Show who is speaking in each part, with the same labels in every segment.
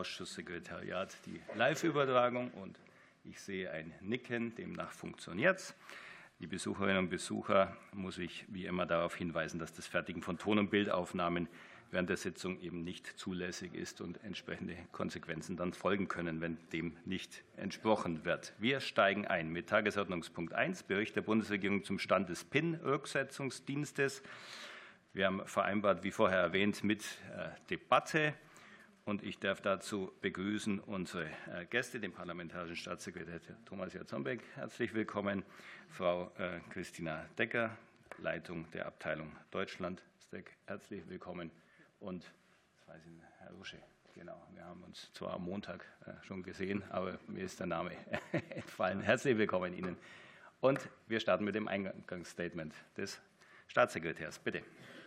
Speaker 1: Ausschusssekretariat die Live-Übertragung und ich sehe ein Nicken, demnach funktioniert es. Die Besucherinnen und Besucher muss ich wie immer darauf hinweisen, dass das Fertigen von Ton- und Bildaufnahmen während der Sitzung eben nicht zulässig ist und entsprechende Konsequenzen dann folgen können, wenn dem nicht entsprochen wird. Wir steigen ein mit Tagesordnungspunkt 1, Bericht der Bundesregierung zum Stand des PIN-Rücksetzungsdienstes. Wir haben vereinbart, wie vorher erwähnt, mit Debatte. Und ich darf dazu begrüßen unsere Gäste, den parlamentarischen Staatssekretär Thomas Jarzombeck. Herzlich willkommen. Frau Christina Decker, Leitung der Abteilung Deutschland. Herzlich willkommen. Und jetzt weiß ich, Herr Rusche, genau, wir haben uns zwar am Montag schon gesehen, aber mir ist der Name entfallen. Herzlich willkommen Ihnen. Und wir starten mit dem Eingangsstatement des Staatssekretärs. Bitte.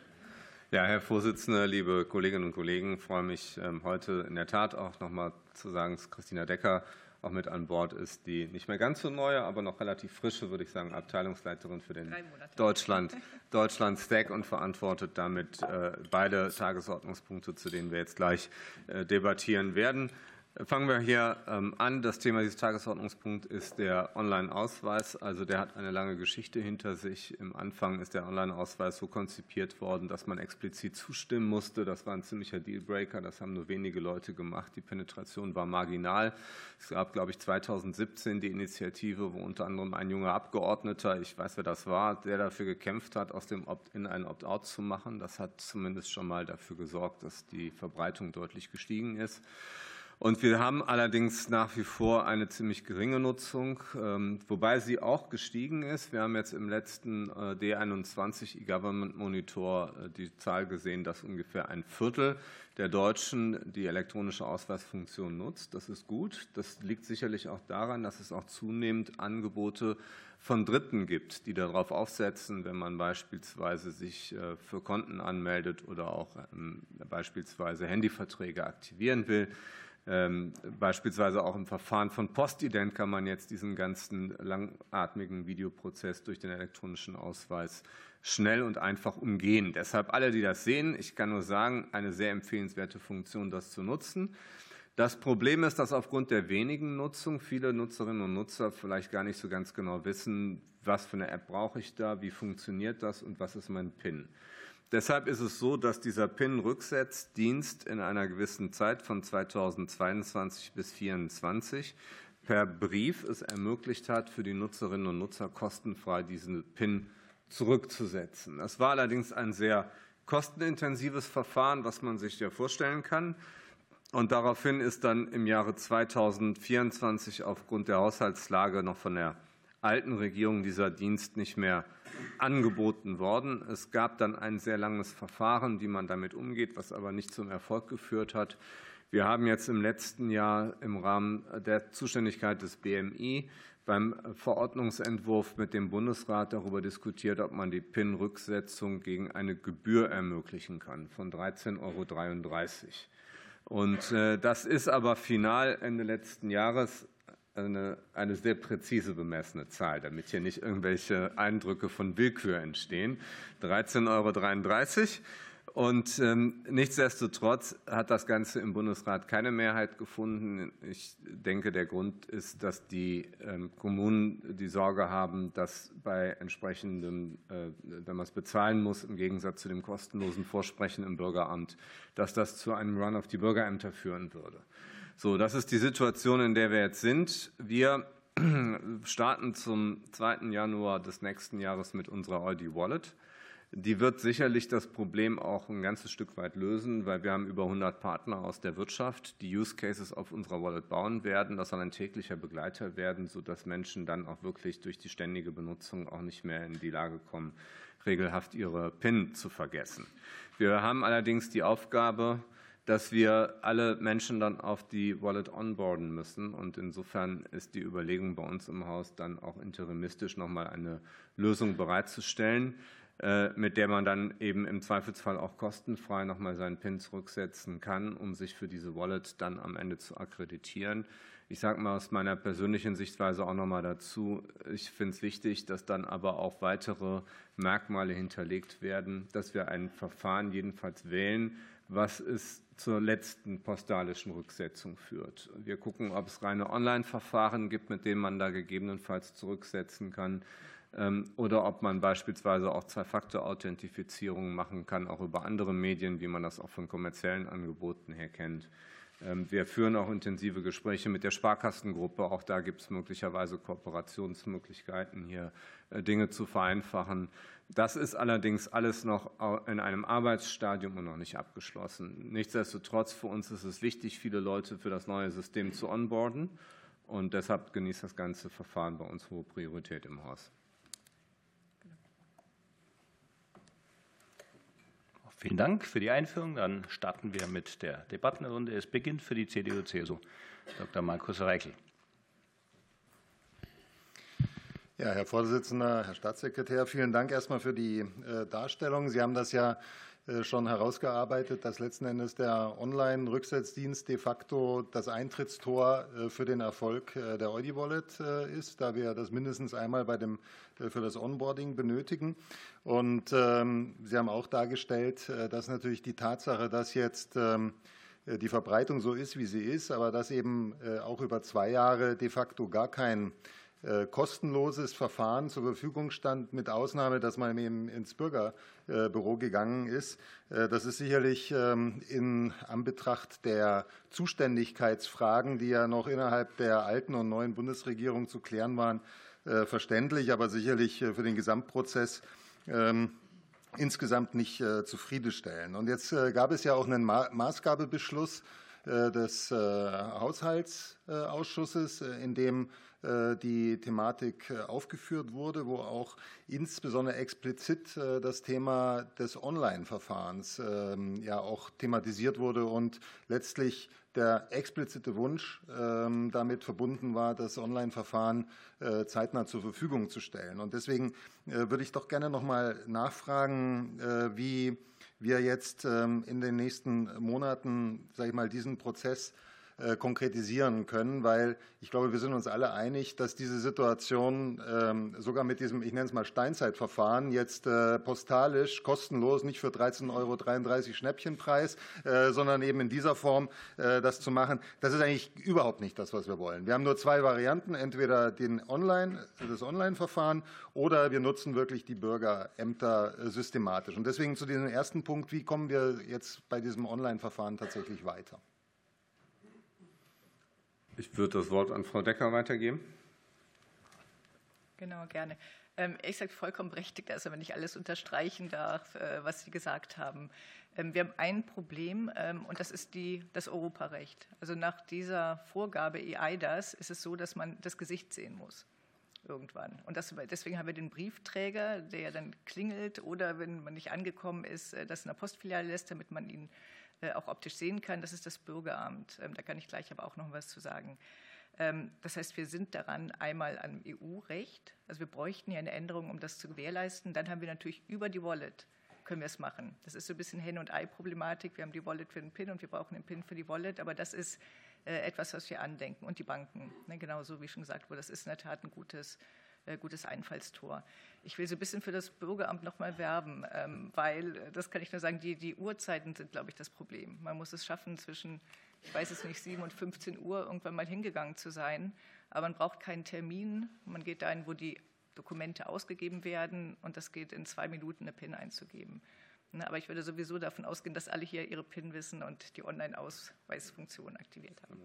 Speaker 2: Ja, Herr Vorsitzender, liebe Kolleginnen und Kollegen, ich freue mich heute in der Tat auch noch mal zu sagen, dass Christina Decker auch mit an Bord ist, die nicht mehr ganz so neue, aber noch relativ frische, würde ich sagen, Abteilungsleiterin für den Deutschland-Stack und verantwortet damit beide Tagesordnungspunkte, zu denen wir jetzt gleich debattieren werden. Fangen wir hier an. Das Thema dieses Tagesordnungspunkts ist der Online-Ausweis. Also der hat eine lange Geschichte hinter sich. Im Anfang ist der Online-Ausweis so konzipiert worden, dass man explizit zustimmen musste. Das war ein ziemlicher Dealbreaker. Das haben nur wenige Leute gemacht. Die Penetration war marginal. Es gab, glaube ich, 2017 die Initiative, wo unter anderem ein junger Abgeordneter, ich weiß, wer das war, der dafür gekämpft hat, aus dem Opt-in ein Opt-out zu machen. Das hat zumindest schon mal dafür gesorgt, dass die Verbreitung deutlich gestiegen ist. Und wir haben allerdings nach wie vor eine ziemlich geringe Nutzung, wobei sie auch gestiegen ist. Wir haben jetzt im letzten D21 E-Government Monitor die Zahl gesehen, dass ungefähr ein Viertel der Deutschen die elektronische Ausweisfunktion nutzt. Das ist gut. Das liegt sicherlich auch daran, dass es auch zunehmend Angebote von Dritten gibt, die darauf aufsetzen, wenn man beispielsweise sich für Konten anmeldet oder auch beispielsweise Handyverträge aktivieren will. Beispielsweise auch im Verfahren von Postident kann man jetzt diesen ganzen langatmigen Videoprozess durch den elektronischen Ausweis schnell und einfach umgehen. Deshalb alle, die das sehen, ich kann nur sagen, eine sehr empfehlenswerte Funktion, das zu nutzen. Das Problem ist, dass aufgrund der wenigen Nutzung viele Nutzerinnen und Nutzer vielleicht gar nicht so ganz genau wissen, was für eine App brauche ich da, wie funktioniert das und was ist mein PIN. Deshalb ist es so, dass dieser PIN-Rücksetzdienst in einer gewissen Zeit von 2022 bis 2024 per Brief es ermöglicht hat, für die Nutzerinnen und Nutzer kostenfrei diesen PIN zurückzusetzen. Das war allerdings ein sehr kostenintensives Verfahren, was man sich ja vorstellen kann. Und daraufhin ist dann im Jahre 2024 aufgrund der Haushaltslage noch von der alten Regierung dieser Dienst nicht mehr angeboten worden. Es gab dann ein sehr langes Verfahren, wie man damit umgeht, was aber nicht zum Erfolg geführt hat. Wir haben jetzt im letzten Jahr im Rahmen der Zuständigkeit des BMI beim Verordnungsentwurf mit dem Bundesrat darüber diskutiert, ob man die PIN-Rücksetzung gegen eine Gebühr ermöglichen kann von 13,33 €. Und das ist aber final Ende letzten Jahres eine sehr präzise bemessene Zahl, damit hier nicht irgendwelche Eindrücke von Willkür entstehen. 13,33 €. Und nichtsdestotrotz hat das Ganze im Bundesrat keine Mehrheit gefunden. Ich denke, der Grund ist, dass die Kommunen die Sorge haben, dass bei entsprechendem, wenn man es bezahlen muss, im Gegensatz zu dem kostenlosen Vorsprechen im Bürgeramt, dass das zu einem Run auf die Bürgerämter führen würde. So, das ist die Situation, in der wir jetzt sind. Wir starten zum 2. Januar des nächsten Jahres mit unserer Aldi Wallet. Die wird sicherlich das Problem auch ein ganzes Stück weit lösen, weil wir haben über 100 Partner aus der Wirtschaft, die Use Cases auf unserer Wallet bauen werden. Das soll ein täglicher Begleiter werden, sodass Menschen dann auch wirklich durch die ständige Benutzung auch nicht mehr in die Lage kommen, regelhaft ihre PIN zu vergessen. Wir haben allerdings die Aufgabe, dass wir alle Menschen dann auf die Wallet onboarden müssen. Und insofern ist die Überlegung bei uns im Haus dann auch interimistisch noch mal eine Lösung bereitzustellen, mit der man dann eben im Zweifelsfall auch kostenfrei noch mal seinen PIN zurücksetzen kann, um sich für diese Wallet dann am Ende zu akkreditieren. Ich sage mal aus meiner persönlichen Sichtweise auch noch mal dazu, ich finde es wichtig, dass dann aber auch weitere Merkmale hinterlegt werden, dass wir ein Verfahren jedenfalls wählen, was es zur letzten postalischen Rücksetzung führt. Wir gucken, ob es reine Online-Verfahren gibt, mit denen man da gegebenenfalls zurücksetzen kann, oder ob man beispielsweise auch Zwei-Faktor-Authentifizierung machen kann, auch über andere Medien, wie man das auch von kommerziellen Angeboten her kennt. Wir führen auch intensive Gespräche mit der Sparkassengruppe. Auch da gibt es möglicherweise Kooperationsmöglichkeiten, hier Dinge zu vereinfachen. Das ist allerdings alles noch in einem Arbeitsstadium und noch nicht abgeschlossen. Nichtsdestotrotz, für uns ist es wichtig, viele Leute für das neue System zu onboarden. Und deshalb genießt das ganze Verfahren bei uns hohe Priorität im Haus.
Speaker 1: Vielen Dank für die Einführung. Dann starten wir mit der Debattenrunde. Es beginnt für die CDU/CSU Dr. Markus Reichel.
Speaker 3: Ja, Herr Vorsitzender, Herr Staatssekretär, vielen Dank erstmal für die Darstellung. Sie haben das ja schon herausgearbeitet, dass letzten Endes der Online-Rücksetzdienst de facto das Eintrittstor für den Erfolg der Eudi-Wallet ist, da wir das mindestens einmal für das Onboarding benötigen. Und Sie haben auch dargestellt, dass natürlich die Tatsache, dass jetzt die Verbreitung so ist, wie sie ist, aber dass eben auch über 2 Jahre de facto gar kein kostenloses Verfahren zur Verfügung stand, mit Ausnahme, dass man eben ins Bürgerbüro gegangen ist. Das ist sicherlich in Anbetracht der Zuständigkeitsfragen, die ja noch innerhalb der alten und neuen Bundesregierung zu klären waren, verständlich, aber sicherlich für den Gesamtprozess insgesamt nicht zufriedenstellend. Und jetzt gab es ja auch einen Maßgabebeschluss des Haushaltsausschusses, in dem die Thematik aufgeführt wurde, wo auch insbesondere explizit das Thema des Online-Verfahrens ja auch thematisiert wurde und letztlich der explizite Wunsch damit verbunden war, das Online-Verfahren zeitnah zur Verfügung zu stellen. Und deswegen würde ich doch gerne noch mal nachfragen, wie wir jetzt in den nächsten Monaten, sage ich mal, diesen Prozess konkretisieren können, weil ich glaube, wir sind uns alle einig, dass diese Situation sogar mit diesem, ich nenne es mal Steinzeitverfahren, jetzt postalisch kostenlos, nicht für 13,33 € Schnäppchenpreis, sondern eben in dieser Form das zu machen, das ist eigentlich überhaupt nicht das, was wir wollen. Wir haben nur 2 Varianten, entweder das Online-Verfahren oder wir nutzen wirklich die Bürgerämter systematisch. Und deswegen zu diesem ersten Punkt, wie kommen wir jetzt bei diesem Online-Verfahren tatsächlich weiter?
Speaker 2: Ich würde das Wort an Frau Decker weitergeben.
Speaker 4: Genau, gerne. Ich sage vollkommen berechtigt, also wenn ich alles unterstreichen darf, was Sie gesagt haben. Wir haben ein Problem und das ist das Europarecht. Also nach dieser Vorgabe eIDAS ist es so, dass man das Gesicht sehen muss irgendwann. Und deswegen haben wir den Briefträger, der dann klingelt oder wenn man nicht angekommen ist, das in der Postfiliale lässt, damit man ihn auch optisch sehen kann. Das ist das Bürgeramt. Da kann ich gleich aber auch noch was zu sagen. Das heißt, wir sind daran einmal am EU-Recht. Also wir bräuchten ja eine Änderung, um das zu gewährleisten. Dann haben wir natürlich über die Wallet können wir es machen. Das ist so ein bisschen Henne- und Ei-Problematik. Wir haben die Wallet für den PIN und wir brauchen den PIN für die Wallet. Aber das ist etwas, was wir andenken. Und die Banken, genauso wie schon gesagt wurde, das ist in der Tat ein gutes Einfallstor. Ich will so ein bisschen für das Bürgeramt noch mal werben, weil, das kann ich nur sagen, die Uhrzeiten sind, glaube ich, das Problem. Man muss es schaffen, zwischen, ich weiß es nicht, 7 und 15 Uhr irgendwann mal hingegangen zu sein, aber man braucht keinen Termin. Man geht dahin, wo die Dokumente ausgegeben werden und das geht in 2 Minuten, eine PIN einzugeben. Aber ich würde sowieso davon ausgehen, dass alle hier ihre PIN wissen und die Online-Ausweisfunktion aktiviert haben.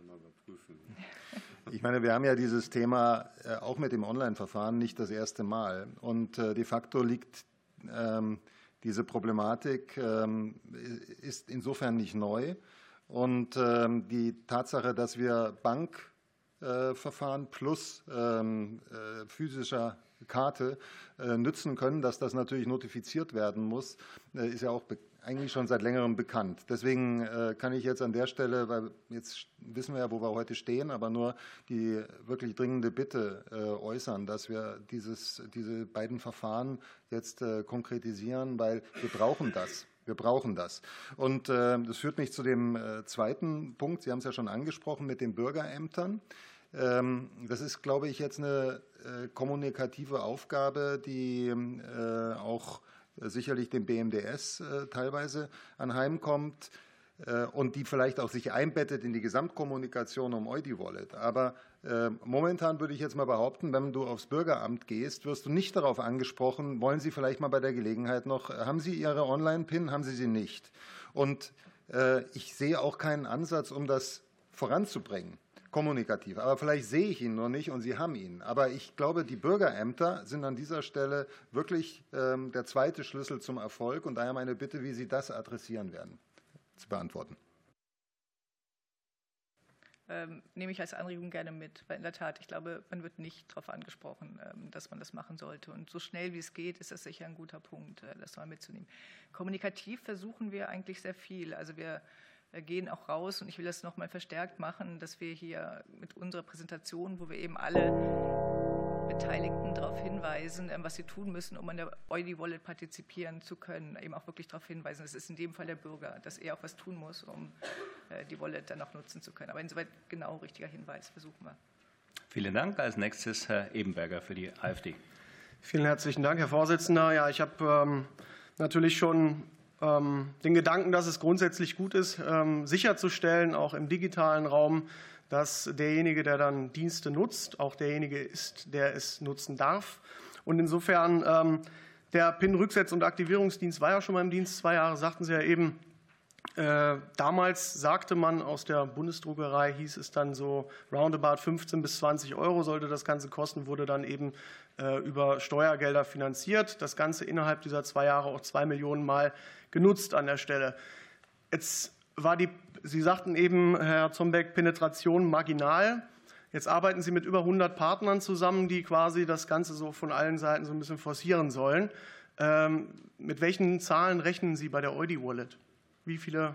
Speaker 3: Ich meine, wir haben ja dieses Thema auch mit dem Online-Verfahren nicht das erste Mal. Und de facto liegt diese Problematik, ist insofern nicht neu. Und die Tatsache, dass wir Bankverfahren plus physischer Karte nützen können, dass das natürlich notifiziert werden muss, ist ja auch eigentlich schon seit längerem bekannt. Deswegen kann ich jetzt an der Stelle, weil jetzt wissen wir ja, wo wir heute stehen, aber nur die wirklich dringende Bitte äußern, dass wir diese beiden Verfahren jetzt konkretisieren, weil wir brauchen das. Wir brauchen das. Und das führt mich zu dem zweiten Punkt. Sie haben es ja schon angesprochen mit den Bürgerämtern. Das ist, glaube ich, jetzt eine kommunikative Aufgabe, die auch sicherlich dem BMDS teilweise anheimkommt. und die vielleicht auch sich einbettet in die Gesamtkommunikation um EuDi-Wallet. Aber momentan würde ich jetzt mal behaupten, wenn du aufs Bürgeramt gehst, wirst du nicht darauf angesprochen, wollen Sie vielleicht mal bei der Gelegenheit noch, haben Sie Ihre Online-PIN, haben Sie sie nicht? Und ich sehe auch keinen Ansatz, um das voranzubringen, kommunikativ. Aber vielleicht sehe ich ihn nur nicht und Sie haben ihn. Aber ich glaube, die Bürgerämter sind an dieser Stelle wirklich der zweite Schlüssel zum Erfolg. Und daher meine Bitte, wie Sie das adressieren werden, zu beantworten.
Speaker 4: Nehme ich als Anregung gerne mit, weil in der Tat, ich glaube, man wird nicht darauf angesprochen, dass man das machen sollte. Und so schnell wie es geht, ist das sicher ein guter Punkt, das mal mitzunehmen. Kommunikativ versuchen wir eigentlich sehr viel. Also wir gehen auch raus und ich will das nochmal verstärkt machen, dass wir hier mit unserer Präsentation, wo wir eben alle Beteiligten darauf hinweisen, was sie tun müssen, um an der EuDi-Wallet partizipieren zu können, eben auch wirklich darauf hinweisen, das ist in dem Fall der Bürger, dass er auch was tun muss, um die Wallet dann auch nutzen zu können. Aber insoweit genau richtiger Hinweis, versuchen wir.
Speaker 1: Vielen Dank. Als nächstes Herr Ebenberger für die AfD.
Speaker 5: Vielen herzlichen Dank, Herr Vorsitzender. Ja, ich habe natürlich schon den Gedanken, dass es grundsätzlich gut ist, sicherzustellen, auch im digitalen Raum, dass derjenige, der dann Dienste nutzt, auch derjenige ist, der es nutzen darf. Und insofern, der PIN-Rücksetz- und Aktivierungsdienst war ja schon mal im Dienst, 2 Jahre, sagten Sie ja eben. Damals sagte man aus der Bundesdruckerei, hieß es dann so, roundabout 15 bis 20 € sollte das Ganze kosten, wurde dann eben über Steuergelder finanziert. Das Ganze innerhalb dieser 2 Jahre auch 2 Millionen Mal genutzt an der Stelle. Jetzt war Sie sagten eben, Herr Zombeck, Penetration marginal. Jetzt arbeiten Sie mit über 100 Partnern zusammen, die quasi das Ganze so von allen Seiten so ein bisschen forcieren sollen. Mit welchen Zahlen rechnen Sie bei der EuDi-Wallet? Wie viele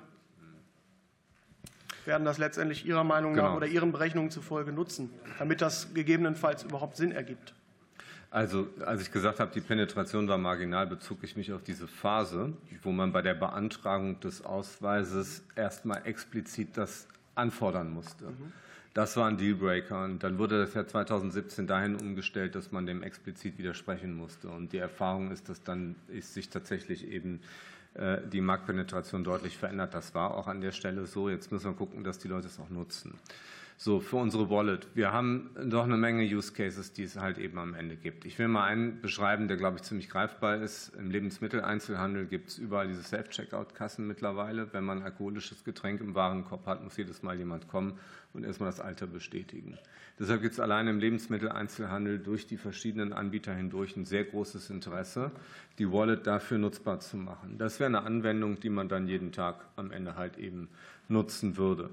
Speaker 5: werden das letztendlich Ihrer Meinung nach oder Ihren Berechnungen zufolge nutzen, damit das gegebenenfalls überhaupt Sinn ergibt?
Speaker 2: Also, als ich gesagt habe, die Penetration war marginal, bezog ich mich auf diese Phase, wo man bei der Beantragung des Ausweises erstmal explizit das anfordern musste. Das war ein Dealbreaker. Und dann wurde das ja 2017 dahin umgestellt, dass man dem explizit widersprechen musste. Und die Erfahrung ist, dass dann sich tatsächlich eben die Marktpenetration deutlich verändert. Das war auch an der Stelle so. Jetzt müssen wir gucken, dass die Leute es auch nutzen. So, für unsere Wallet. Wir haben doch eine Menge Use Cases, die es halt eben am Ende gibt. Ich will mal einen beschreiben, der, glaube ich, ziemlich greifbar ist. Im Lebensmitteleinzelhandel gibt es überall diese Self-Checkout-Kassen mittlerweile. Wenn man ein alkoholisches Getränk im Warenkorb hat, muss jedes Mal jemand kommen und erstmal das Alter bestätigen. Deshalb gibt es allein im Lebensmitteleinzelhandel durch die verschiedenen Anbieter hindurch ein sehr großes Interesse, die Wallet dafür nutzbar zu machen. Das wäre eine Anwendung, die man dann jeden Tag am Ende halt eben nutzen würde.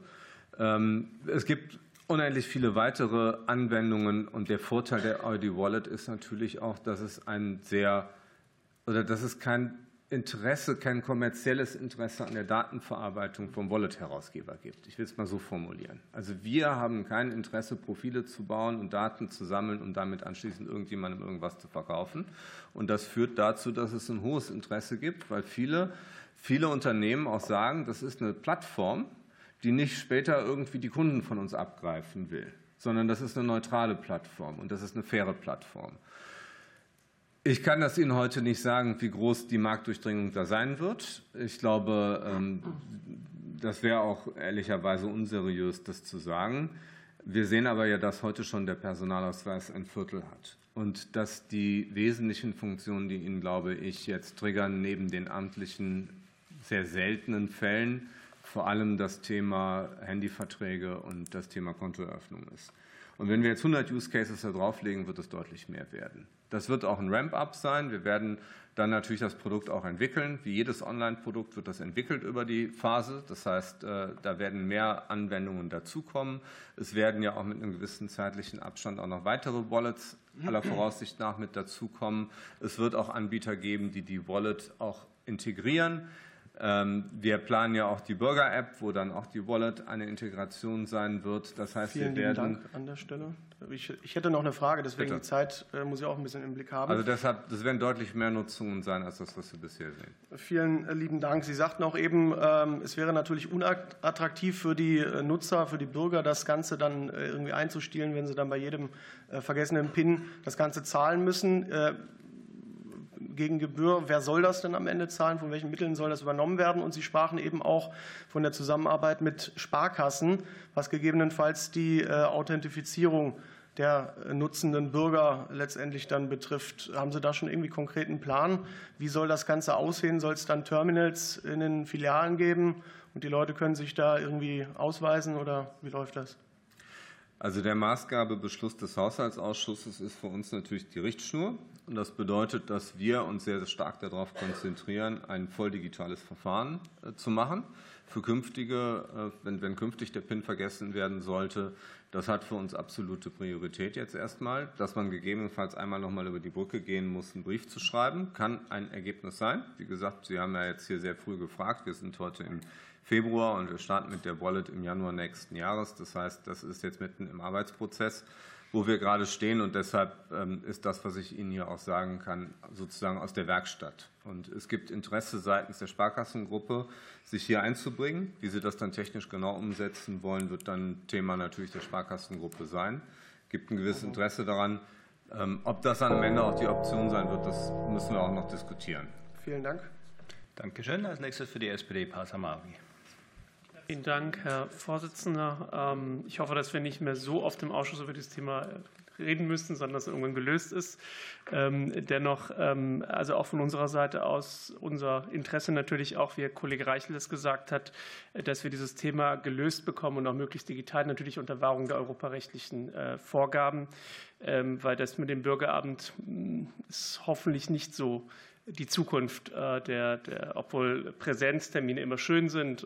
Speaker 2: Es gibt unendlich viele weitere Anwendungen und der Vorteil der EuDi-Wallet ist natürlich auch, dass es kein Interesse, kein kommerzielles Interesse an der Datenverarbeitung vom Wallet-Herausgeber gibt. Ich will es mal so formulieren. Also wir haben kein Interesse, Profile zu bauen und Daten zu sammeln, um damit anschließend irgendjemandem irgendwas zu verkaufen. Und das führt dazu, dass es ein hohes Interesse gibt, weil viele Unternehmen auch sagen, das ist eine Plattform, die nicht später irgendwie die Kunden von uns abgreifen will, sondern das ist eine neutrale Plattform und das ist eine faire Plattform. Ich kann das Ihnen heute nicht sagen, wie groß die Marktdurchdringung da sein wird. Ich glaube, das wäre auch ehrlicherweise unseriös, das zu sagen. Wir sehen aber ja, dass heute schon der Personalausweis ein Viertel hat und dass die wesentlichen Funktionen, die ihn, glaube ich, jetzt triggern, neben den amtlichen, sehr seltenen Fällen, vor allem das Thema Handyverträge und das Thema Kontoeröffnung ist. Und wenn wir jetzt 100 Use Cases da drauflegen, wird es deutlich mehr werden. Das wird auch ein Ramp-up sein. Wir werden dann natürlich das Produkt auch entwickeln. Wie jedes Online-Produkt wird das entwickelt über die Phase. Das heißt, da werden mehr Anwendungen dazukommen. Es werden ja auch mit einem gewissen zeitlichen Abstand auch noch weitere Wallets aller Voraussicht nach mit dazukommen. Es wird auch Anbieter geben, die die Wallet auch integrieren. Wir planen ja auch die Bürger-App, wo dann auch die Wallet eine Integration sein wird. Das heißt,
Speaker 5: Vielen
Speaker 2: wir werden
Speaker 5: Dank an der Stelle. Ich hätte noch eine Frage, deswegen
Speaker 2: Bitte.
Speaker 5: Die Zeit muss ich auch ein bisschen im Blick haben.
Speaker 2: Also deshalb, das werden deutlich mehr Nutzungen sein, als das, was wir bisher sehen.
Speaker 5: Vielen lieben Dank. Sie sagten auch eben, es wäre natürlich unattraktiv für die Nutzer, für die Bürger, das Ganze dann irgendwie einzustielen, wenn sie dann bei jedem vergessenen PIN das Ganze zahlen müssen. gegen Gebühr. Wer soll das denn am Ende zahlen? Von welchen Mitteln soll das übernommen werden? Und Sie sprachen eben auch von der Zusammenarbeit mit Sparkassen, was gegebenenfalls die Authentifizierung der nutzenden Bürger letztendlich dann betrifft. Haben Sie da schon irgendwie konkreten Plan? Wie soll das Ganze aussehen? Soll es dann Terminals in den Filialen geben und die Leute können sich da irgendwie ausweisen oder wie läuft das?
Speaker 2: Also der Maßgabebeschluss des Haushaltsausschusses ist für uns natürlich die Richtschnur. Und das bedeutet, dass wir uns sehr, sehr stark darauf konzentrieren, ein voll digitales Verfahren zu machen. Für künftige, wenn künftig der PIN vergessen werden sollte, das hat für uns absolute Priorität jetzt erstmal. Dass man gegebenenfalls einmal noch mal über die Brücke gehen muss, einen Brief zu schreiben, kann ein Ergebnis sein. Wie gesagt, Sie haben ja jetzt hier sehr früh gefragt. Wir sind heute im Februar und wir starten mit der Wallet im Januar nächsten Jahres. Das heißt, das ist jetzt mitten im Arbeitsprozess, wo wir gerade stehen. Und deshalb ist das, was ich Ihnen hier auch sagen kann, sozusagen aus der Werkstatt. Und es gibt Interesse seitens der Sparkassengruppe, sich hier einzubringen. Wie Sie das dann technisch genau umsetzen wollen, wird dann Thema natürlich der Sparkassengruppe sein. Es gibt ein gewisses Interesse daran. Ob das am Ende auch die Option sein wird, das müssen wir auch noch diskutieren.
Speaker 5: Vielen Dank.
Speaker 1: Dankeschön. Als nächstes für die SPD Pasamavi.
Speaker 6: Vielen Dank, Herr Vorsitzender. Ich hoffe, dass wir nicht mehr so oft im Ausschuss über dieses Thema reden müssen, sondern dass es irgendwann gelöst ist. Dennoch, also auch von unserer Seite aus, unser Interesse natürlich auch, wie Herr Kollege Reichel es gesagt hat, dass wir dieses Thema gelöst bekommen und auch möglichst digital, natürlich unter Wahrung der europarechtlichen Vorgaben, weil das mit dem Bürgerabend ist hoffentlich nicht so die Zukunft, obwohl Präsenztermine immer schön sind,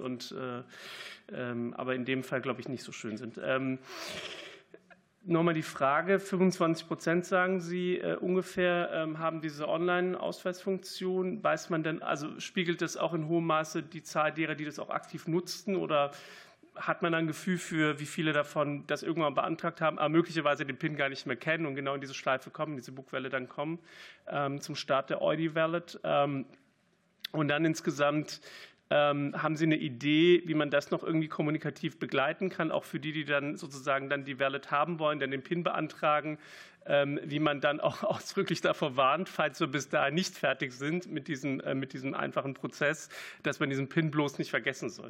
Speaker 6: aber in dem Fall, glaube ich, nicht so schön sind. Nochmal die Frage, 25% sagen Sie ungefähr, haben diese Online-Ausweisfunktion. Weiß man denn, also spiegelt das auch in hohem Maße die Zahl derer, die das auch aktiv nutzten, oder hat man ein Gefühl für, wie viele davon das irgendwann beantragt haben, aber möglicherweise den PIN gar nicht mehr kennen und genau in diese Schleife kommen, diese Bugwelle dann kommen zum Start der Eudi-Wallet? Und dann insgesamt haben Sie eine Idee, wie man das noch irgendwie kommunikativ begleiten kann, auch für die dann sozusagen dann die Wallet haben wollen, dann den PIN beantragen, wie man dann auch ausdrücklich davor warnt, falls wir bis dahin nicht fertig sind mit diesem einfachen Prozess, dass man diesen PIN bloß nicht vergessen soll?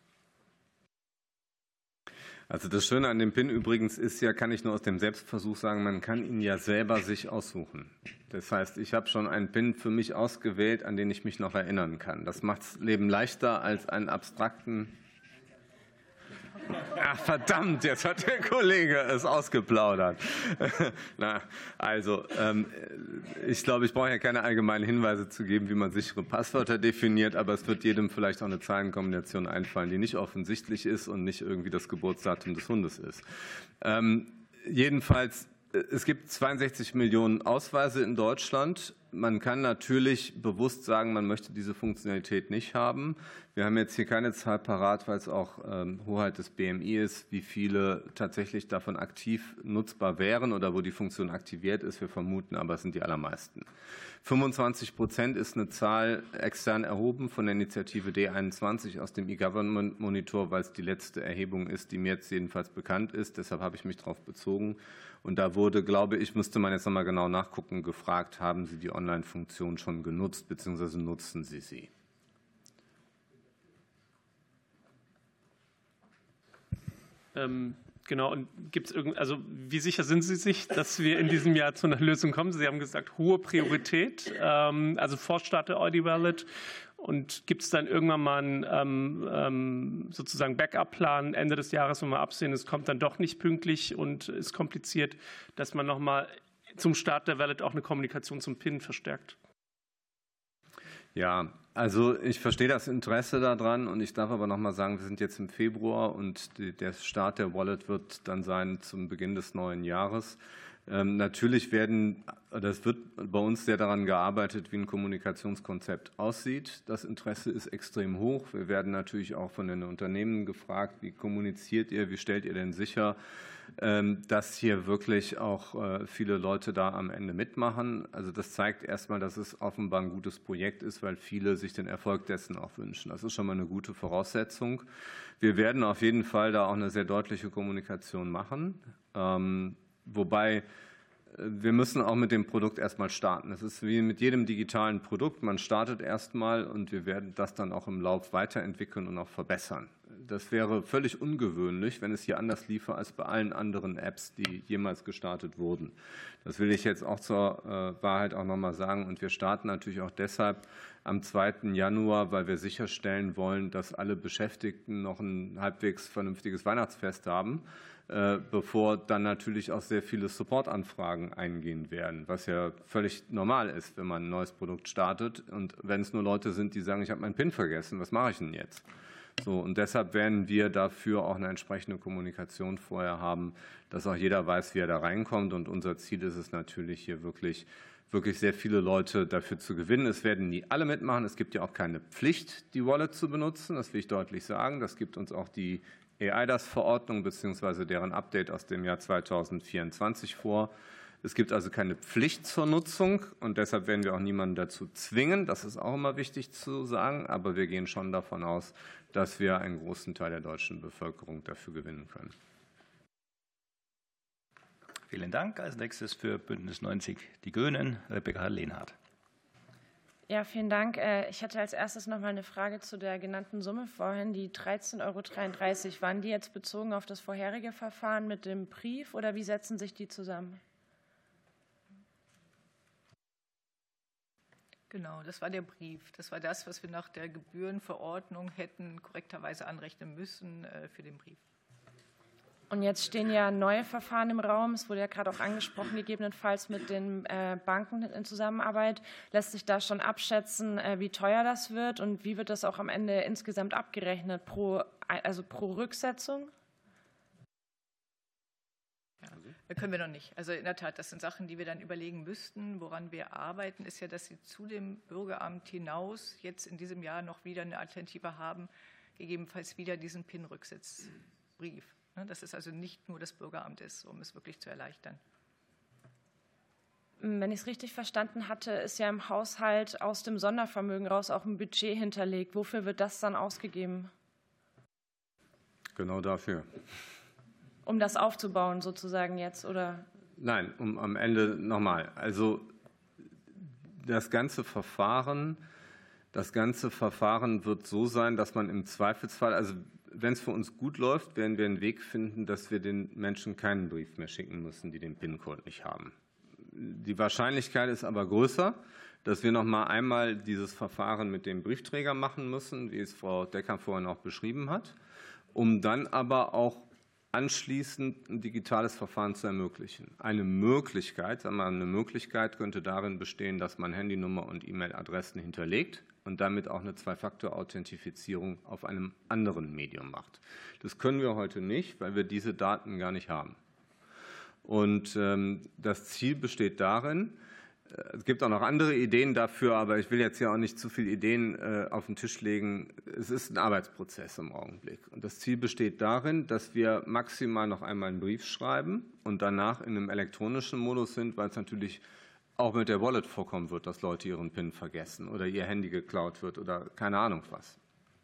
Speaker 2: Also das Schöne an dem PIN übrigens ist ja, kann ich nur aus dem Selbstversuch sagen, man kann ihn ja selber sich aussuchen. Das heißt, ich habe schon einen PIN für mich ausgewählt, an den ich mich noch erinnern kann. Das macht das Leben leichter als einen abstrakten. Ach, verdammt, jetzt hat der Kollege es ausgeplaudert. Na, also, ich glaube, ich brauche ja keine allgemeinen Hinweise zu geben, wie man sichere Passwörter definiert, aber es wird jedem vielleicht auch eine Zahlenkombination einfallen, die nicht offensichtlich ist und nicht irgendwie das Geburtsdatum des Hundes ist. Jedenfalls, es gibt 62 Millionen Ausweise in Deutschland. Man kann natürlich bewusst sagen, man möchte diese Funktionalität nicht haben. Wir haben jetzt hier keine Zahl parat, weil es auch Hoheit des BMI ist, wie viele tatsächlich davon aktiv nutzbar wären oder wo die Funktion aktiviert ist. Wir vermuten aber, es sind die allermeisten. 25% ist eine Zahl extern erhoben von der Initiative D21 aus dem E-Government Monitor, weil es die letzte Erhebung ist, die mir jetzt jedenfalls bekannt ist. Deshalb habe ich mich darauf bezogen. Und da wurde, glaube ich, müsste man jetzt noch mal genau nachgucken, gefragt, haben Sie die Online-Funktion schon genutzt, beziehungsweise nutzen Sie sie?
Speaker 6: Genau, und gibt es also wie sicher sind Sie sich, dass wir in diesem Jahr zu einer Lösung kommen? Sie haben gesagt, hohe Priorität, also vor Start der Eudi-Wallet. Und gibt es dann irgendwann mal einen sozusagen Backup-Plan Ende des Jahres, wo wir absehen, es kommt dann doch nicht pünktlich und ist kompliziert, dass man nochmal zum Start der Wallet auch eine Kommunikation zum PIN verstärkt?
Speaker 2: Ja, also ich verstehe das Interesse daran und ich darf aber noch mal sagen, wir sind jetzt im Februar und der Start der Wallet wird dann sein zum Beginn des neuen Jahres. Natürlich das wird bei uns sehr daran gearbeitet, wie ein Kommunikationskonzept aussieht. Das Interesse ist extrem hoch. Wir werden natürlich auch von den Unternehmen gefragt, wie kommuniziert ihr, wie stellt ihr denn sicher, dass hier wirklich auch viele Leute da am Ende mitmachen. Also das zeigt erstmal, dass es offenbar ein gutes Projekt ist, weil viele sich den Erfolg dessen auch wünschen. Das ist schon mal eine gute Voraussetzung. Wir werden auf jeden Fall da auch eine sehr deutliche Kommunikation machen. Wobei wir müssen auch mit dem Produkt erstmal starten. Es ist wie mit jedem digitalen Produkt. Man startet erstmal und wir werden das dann auch im Lauf weiterentwickeln und auch verbessern. Das wäre völlig ungewöhnlich, wenn es hier anders liefe als bei allen anderen Apps, die jemals gestartet wurden. Das will ich jetzt auch zur Wahrheit auch noch mal sagen. Und wir starten natürlich auch deshalb am 2. Januar, weil wir sicherstellen wollen, dass alle Beschäftigten noch ein halbwegs vernünftiges Weihnachtsfest haben, bevor dann natürlich auch sehr viele Supportanfragen eingehen werden, was ja völlig normal ist, wenn man ein neues Produkt startet. Und wenn es nur Leute sind, die sagen, ich habe meinen PIN vergessen, was mache ich denn jetzt? So, und deshalb werden wir dafür auch eine entsprechende Kommunikation vorher haben, dass auch jeder weiß, wie er da reinkommt. Und unser Ziel ist es natürlich, hier wirklich sehr viele Leute dafür zu gewinnen. Es werden nie alle mitmachen. Es gibt ja auch keine Pflicht, die Wallet zu benutzen. Das will ich deutlich sagen. Das gibt uns auch die eIDAS-Verordnung bzw. deren Update aus dem Jahr 2024 vor. Es gibt also keine Pflicht zur Nutzung und deshalb werden wir auch niemanden dazu zwingen. Das ist auch immer wichtig zu sagen. Aber wir gehen schon davon aus, dass wir einen großen Teil der deutschen Bevölkerung dafür gewinnen können.
Speaker 1: Vielen Dank. Als nächstes für Bündnis 90 Die Grünen, Rebecca Lehnhardt.
Speaker 7: Ja, vielen Dank. Ich hatte als erstes noch mal eine Frage zu der genannten Summe vorhin, die 13,33 €. Waren die jetzt bezogen auf das vorherige Verfahren mit dem Brief oder wie setzen sich die zusammen?
Speaker 4: Genau, das war der Brief. Das war das, was wir nach der Gebührenverordnung hätten korrekterweise anrechnen müssen für den Brief.
Speaker 7: Und jetzt stehen ja neue Verfahren im Raum. Es wurde ja gerade auch angesprochen, gegebenenfalls mit den Banken in Zusammenarbeit. Lässt sich da schon abschätzen, wie teuer das wird und wie wird das auch am Ende insgesamt abgerechnet, pro Rücksetzung?
Speaker 4: Ja, können wir noch nicht. Also in der Tat, das sind Sachen, die wir dann überlegen müssten. Woran wir arbeiten, ist ja, dass Sie zu dem Bürgeramt hinaus jetzt in diesem Jahr noch wieder eine Alternative haben, gegebenenfalls wieder diesen PIN-Rücksetzbrief. Dass es also nicht nur das Bürgeramt ist, um es wirklich zu erleichtern.
Speaker 7: Wenn ich es richtig verstanden hatte, ist ja im Haushalt aus dem Sondervermögen raus auch ein Budget hinterlegt. Wofür wird das dann ausgegeben?
Speaker 2: Genau dafür.
Speaker 7: Um das aufzubauen sozusagen jetzt, oder?
Speaker 2: Nein, um am Ende nochmal. Also das ganze Verfahren wird so sein, dass man im Zweifelsfall, also wenn es für uns gut läuft, werden wir einen Weg finden, dass wir den Menschen keinen Brief mehr schicken müssen, die den PIN-Code nicht haben. Die Wahrscheinlichkeit ist aber größer, dass wir noch mal einmal dieses Verfahren mit dem Briefträger machen müssen, wie es Frau Decker vorhin auch beschrieben hat, um dann aber auch anschließend ein digitales Verfahren zu ermöglichen. Eine Möglichkeit könnte darin bestehen, dass man Handynummer und E-Mail-Adressen hinterlegt und damit auch eine Zwei-Faktor-Authentifizierung auf einem anderen Medium macht. Das können wir heute nicht, weil wir diese Daten gar nicht haben. Und das Ziel besteht darin, es gibt auch noch andere Ideen dafür, aber ich will jetzt ja auch nicht zu viele Ideen auf den Tisch legen. Es ist ein Arbeitsprozess im Augenblick. Und das Ziel besteht darin, dass wir maximal noch einmal einen Brief schreiben und danach in einem elektronischen Modus sind, weil es natürlich auch mit der Wallet vorkommen wird, dass Leute ihren PIN vergessen oder ihr Handy geklaut wird oder keine Ahnung was.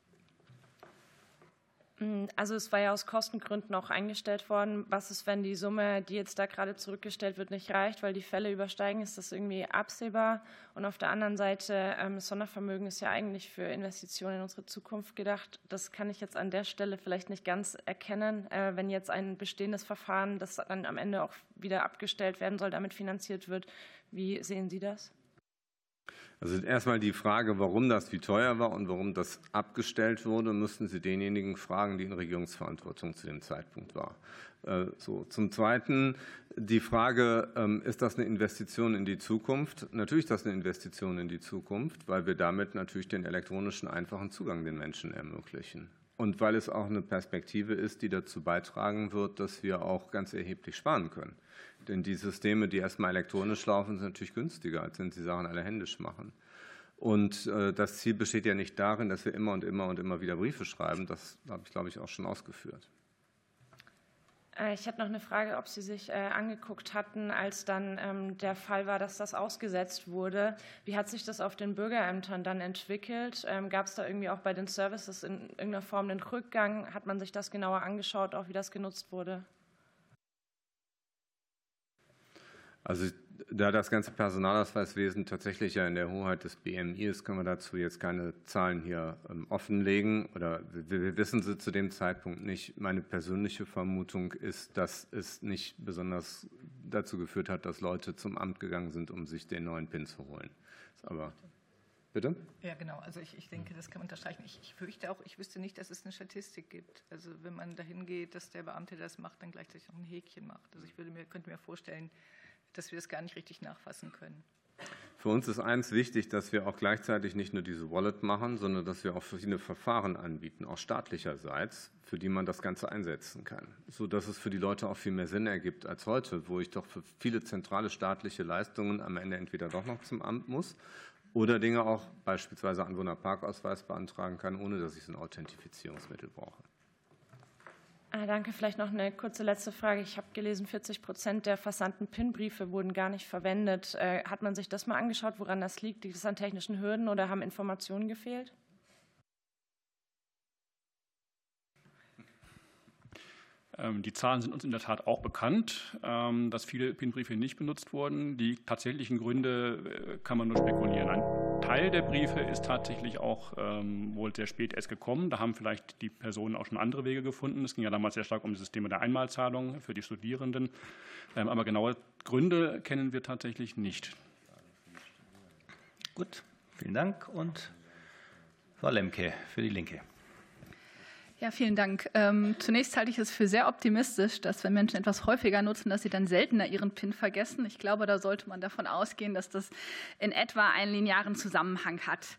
Speaker 7: Also es war ja aus Kostengründen auch eingestellt worden. Was ist, wenn die Summe, die jetzt da gerade zurückgestellt wird, nicht reicht, weil die Fälle übersteigen? Ist das irgendwie absehbar? Und auf der anderen Seite, das Sondervermögen ist ja eigentlich für Investitionen in unsere Zukunft gedacht. Das kann ich jetzt an der Stelle vielleicht nicht ganz erkennen. Wenn jetzt ein bestehendes Verfahren, das dann am Ende auch wieder abgestellt werden soll, damit finanziert wird. Wie sehen Sie das?
Speaker 2: Also erstmal die Frage, warum das wie teuer war und warum das abgestellt wurde, müssten Sie denjenigen fragen, die in Regierungsverantwortung zu dem Zeitpunkt war. So. Zum Zweiten die Frage, ist das eine Investition in die Zukunft? Natürlich ist das eine Investition in die Zukunft, weil wir damit natürlich den elektronischen einfachen Zugang den Menschen ermöglichen. Und weil es auch eine Perspektive ist, die dazu beitragen wird, dass wir auch ganz erheblich sparen können. Denn die Systeme, die erstmal elektronisch laufen, sind natürlich günstiger, als wenn Sie Sachen alle händisch machen. Und das Ziel besteht ja nicht darin, dass wir immer und immer wieder Briefe schreiben. Das habe ich, glaube ich, auch schon ausgeführt.
Speaker 7: Ich hätte noch eine Frage, ob Sie sich angeguckt hatten, als dann der Fall war, dass das ausgesetzt wurde. Wie hat sich das auf den Bürgerämtern dann entwickelt? Gab es da irgendwie auch bei den Services in irgendeiner Form einen Rückgang? Hat man sich das genauer angeschaut, auch wie das genutzt wurde?
Speaker 2: Also da das ganze Personalausweiswesen tatsächlich ja in der Hoheit des BMI ist, können wir dazu jetzt keine Zahlen hier offenlegen oder wir wissen sie zu dem Zeitpunkt nicht. Meine persönliche Vermutung ist, dass es nicht besonders dazu geführt hat, dass Leute zum Amt gegangen sind, um sich den neuen PIN zu holen. Aber bitte?
Speaker 4: Ja, genau. Also ich denke, das kann man unterstreichen. Ich fürchte auch, ich wüsste nicht, dass es eine Statistik gibt. Also wenn man dahin geht, dass der Beamte, der das macht, dann gleichzeitig noch ein Häkchen macht. Also ich könnte mir vorstellen, dass wir das gar nicht richtig nachfassen können.
Speaker 2: Für uns ist eins wichtig, dass wir auch gleichzeitig nicht nur diese Wallet machen, sondern dass wir auch verschiedene Verfahren anbieten, auch staatlicherseits, für die man das Ganze einsetzen kann, sodass es für die Leute auch viel mehr Sinn ergibt als heute, wo ich doch für viele zentrale staatliche Leistungen am Ende entweder doch noch zum Amt muss oder Dinge auch beispielsweise Anwohnerparkausweis beantragen kann, ohne dass ich so ein Authentifizierungsmittel brauche.
Speaker 7: Danke. Vielleicht noch eine kurze letzte Frage. Ich habe gelesen, 40% der versandten PIN-Briefe wurden gar nicht verwendet. Hat man sich das mal angeschaut, woran das liegt? Liegt es an technischen Hürden oder haben Informationen gefehlt?
Speaker 8: Die Zahlen sind uns in der Tat auch bekannt, dass viele PIN-Briefe nicht benutzt wurden. Die tatsächlichen Gründe kann man nur spekulieren. Ein Teil der Briefe ist tatsächlich auch wohl sehr spät erst gekommen. Da haben vielleicht die Personen auch schon andere Wege gefunden. Es ging ja damals sehr stark um das Thema der Einmalzahlung für die Studierenden. Aber genaue Gründe kennen wir tatsächlich nicht.
Speaker 1: Gut, vielen Dank. Und Frau Lemke für die Linke.
Speaker 9: Ja, vielen Dank. Zunächst halte ich es für sehr optimistisch, dass wenn Menschen etwas häufiger nutzen, dass sie dann seltener ihren PIN vergessen. Ich glaube, da sollte man davon ausgehen, dass das in etwa einen linearen Zusammenhang hat.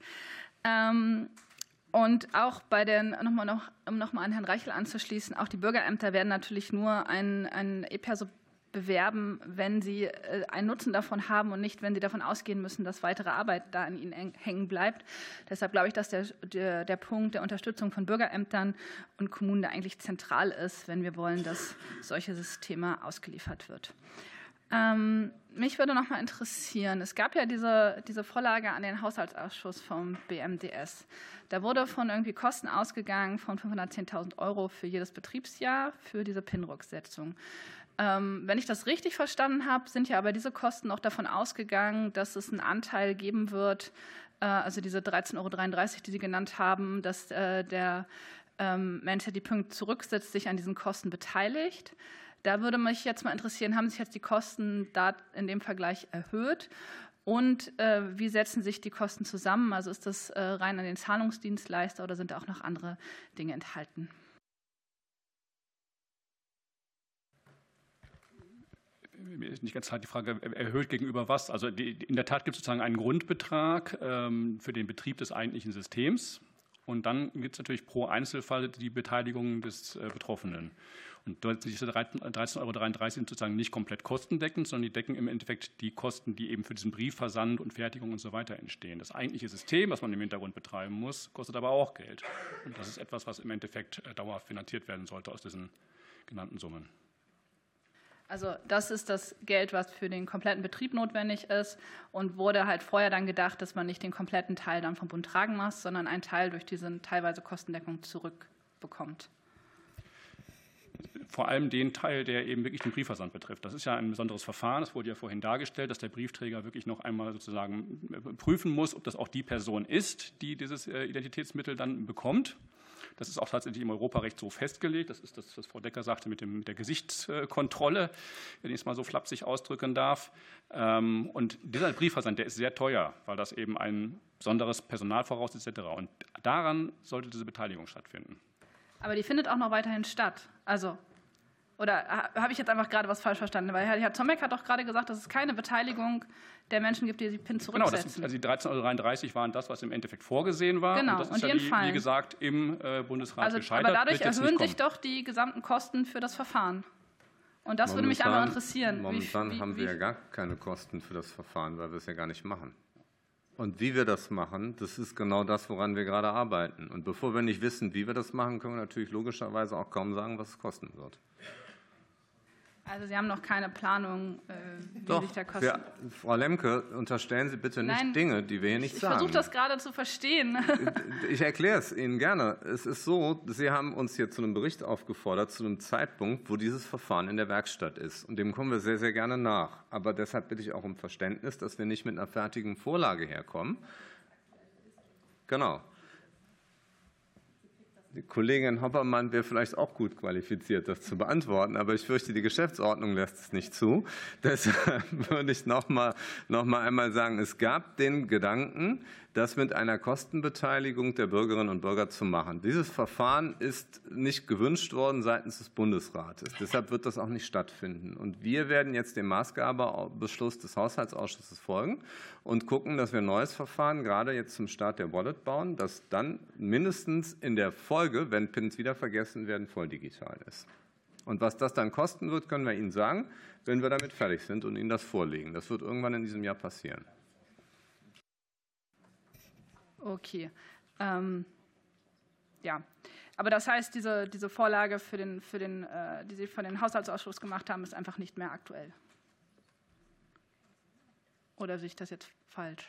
Speaker 9: Und auch bei den, um nochmal an Herrn Reichel anzuschließen, auch die Bürgerämter werden natürlich nur ein E-Perso bewerben, wenn sie einen Nutzen davon haben und nicht, wenn sie davon ausgehen müssen, dass weitere Arbeit da an ihnen hängen bleibt. Deshalb glaube ich, dass der Punkt der Unterstützung von Bürgerämtern und Kommunen da eigentlich zentral ist, wenn wir wollen, dass solche Systeme ausgeliefert wird. Mich würde noch mal interessieren, es gab ja diese Vorlage an den Haushaltsausschuss vom BMDS. Da wurde von irgendwie Kosten ausgegangen von 510.000 € für jedes Betriebsjahr für diese PIN-Rücksetzung. Wenn ich das richtig verstanden habe, sind ja aber diese Kosten auch davon ausgegangen, dass es einen Anteil geben wird, also diese 13,33 €, die Sie genannt haben, dass der Mensch, der die PIN zurücksetzt, sich an diesen Kosten beteiligt. Da würde mich jetzt mal interessieren, haben sich jetzt die Kosten da in dem Vergleich erhöht? Und wie setzen sich die Kosten zusammen? Also ist das rein an den Zahlungsdienstleister oder sind da auch noch andere Dinge enthalten?
Speaker 8: Mir ist nicht ganz klar die Frage, erhöht gegenüber was? Also in der Tat gibt es sozusagen einen Grundbetrag für den Betrieb des eigentlichen Systems. Und dann gibt es natürlich pro Einzelfall die Beteiligung des Betroffenen. Und diese 13,33 € sind sozusagen nicht komplett kostendeckend, sondern die decken im Endeffekt die Kosten, die eben für diesen Briefversand und Fertigung und so weiter entstehen. Das eigentliche System, was man im Hintergrund betreiben muss, kostet aber auch Geld. Und das ist etwas, was im Endeffekt dauerhaft finanziert werden sollte aus diesen genannten Summen.
Speaker 9: Also das ist das Geld, was für den kompletten Betrieb notwendig ist und wurde halt vorher dann gedacht, dass man nicht den kompletten Teil dann vom Bund tragen muss, sondern einen Teil durch diese teilweise Kostendeckung zurückbekommt.
Speaker 8: Vor allem den Teil, der eben wirklich den Briefversand betrifft. Das ist ja ein besonderes Verfahren. Es wurde ja vorhin dargestellt, dass der Briefträger wirklich noch einmal sozusagen prüfen muss, ob das auch die Person ist, die dieses Identitätsmittel dann bekommt. Das ist auch tatsächlich im Europarecht so festgelegt. Das ist das, was Frau Decker sagte mit der Gesichtskontrolle, wenn ich es mal so flapsig ausdrücken darf. Und dieser Briefversand, der ist sehr teuer, weil das eben ein besonderes Personal voraussetzt etc. Und daran sollte diese Beteiligung stattfinden.
Speaker 9: Aber die findet auch noch weiterhin statt. Also, oder habe ich jetzt einfach gerade was falsch verstanden? Weil Herr Zomek hat doch gerade gesagt, dass es keine Beteiligung der Menschen gibt, die die PIN zurücksetzen.
Speaker 8: Genau, die 13,33 € waren das, was im Endeffekt vorgesehen war.
Speaker 9: Genau,
Speaker 8: und das ist ja, wie gesagt, im Bundesrat gescheitert.
Speaker 9: Aber dadurch erhöhen sich doch die gesamten Kosten für das Verfahren. Und das würde mich einmal interessieren.
Speaker 2: Momentan haben wir ja gar keine Kosten für das Verfahren, weil wir es ja gar nicht machen. Und wie wir das machen, das ist genau das, woran wir gerade arbeiten. Und bevor wir nicht wissen, wie wir das machen, können wir natürlich logischerweise auch kaum sagen, was es kosten wird.
Speaker 9: Also Sie haben noch keine Planung, wie sich der Kosten...
Speaker 2: Ja, Frau Lemke, unterstellen Sie bitte nicht
Speaker 9: Nein,
Speaker 2: Dinge, die wir hier nicht sagen.
Speaker 9: Ich versuche das gerade zu verstehen.
Speaker 2: Ich erkläre es Ihnen gerne. Es ist so, Sie haben uns hier zu einem Bericht aufgefordert, zu einem Zeitpunkt, wo dieses Verfahren in der Werkstatt ist. Und dem kommen wir sehr, sehr gerne nach. Aber deshalb bitte ich auch um Verständnis, dass wir nicht mit einer fertigen Vorlage herkommen. Genau. Die Kollegin Hoppermann wäre vielleicht auch gut qualifiziert, das zu beantworten, aber ich fürchte, die Geschäftsordnung lässt es nicht zu. Deshalb würde ich noch mal einmal sagen, es gab den Gedanken, das mit einer Kostenbeteiligung der Bürgerinnen und Bürger zu machen. Dieses Verfahren ist nicht gewünscht worden seitens des Bundesrates. Deshalb wird das auch nicht stattfinden. Und wir werden jetzt dem Maßgabebeschluss des Haushaltsausschusses folgen und gucken, dass wir ein neues Verfahren, gerade jetzt zum Start der Wallet bauen, das dann mindestens in der Folge, wenn Pins wieder vergessen werden, voll digital ist. Und was das dann kosten wird, können wir Ihnen sagen, wenn wir damit fertig sind und Ihnen das vorlegen. Das wird irgendwann in diesem Jahr passieren.
Speaker 9: Okay. Ja, aber das heißt, diese Vorlage, die Sie für den Haushaltsausschuss gemacht haben, ist einfach nicht mehr aktuell. Oder sehe ich das jetzt falsch?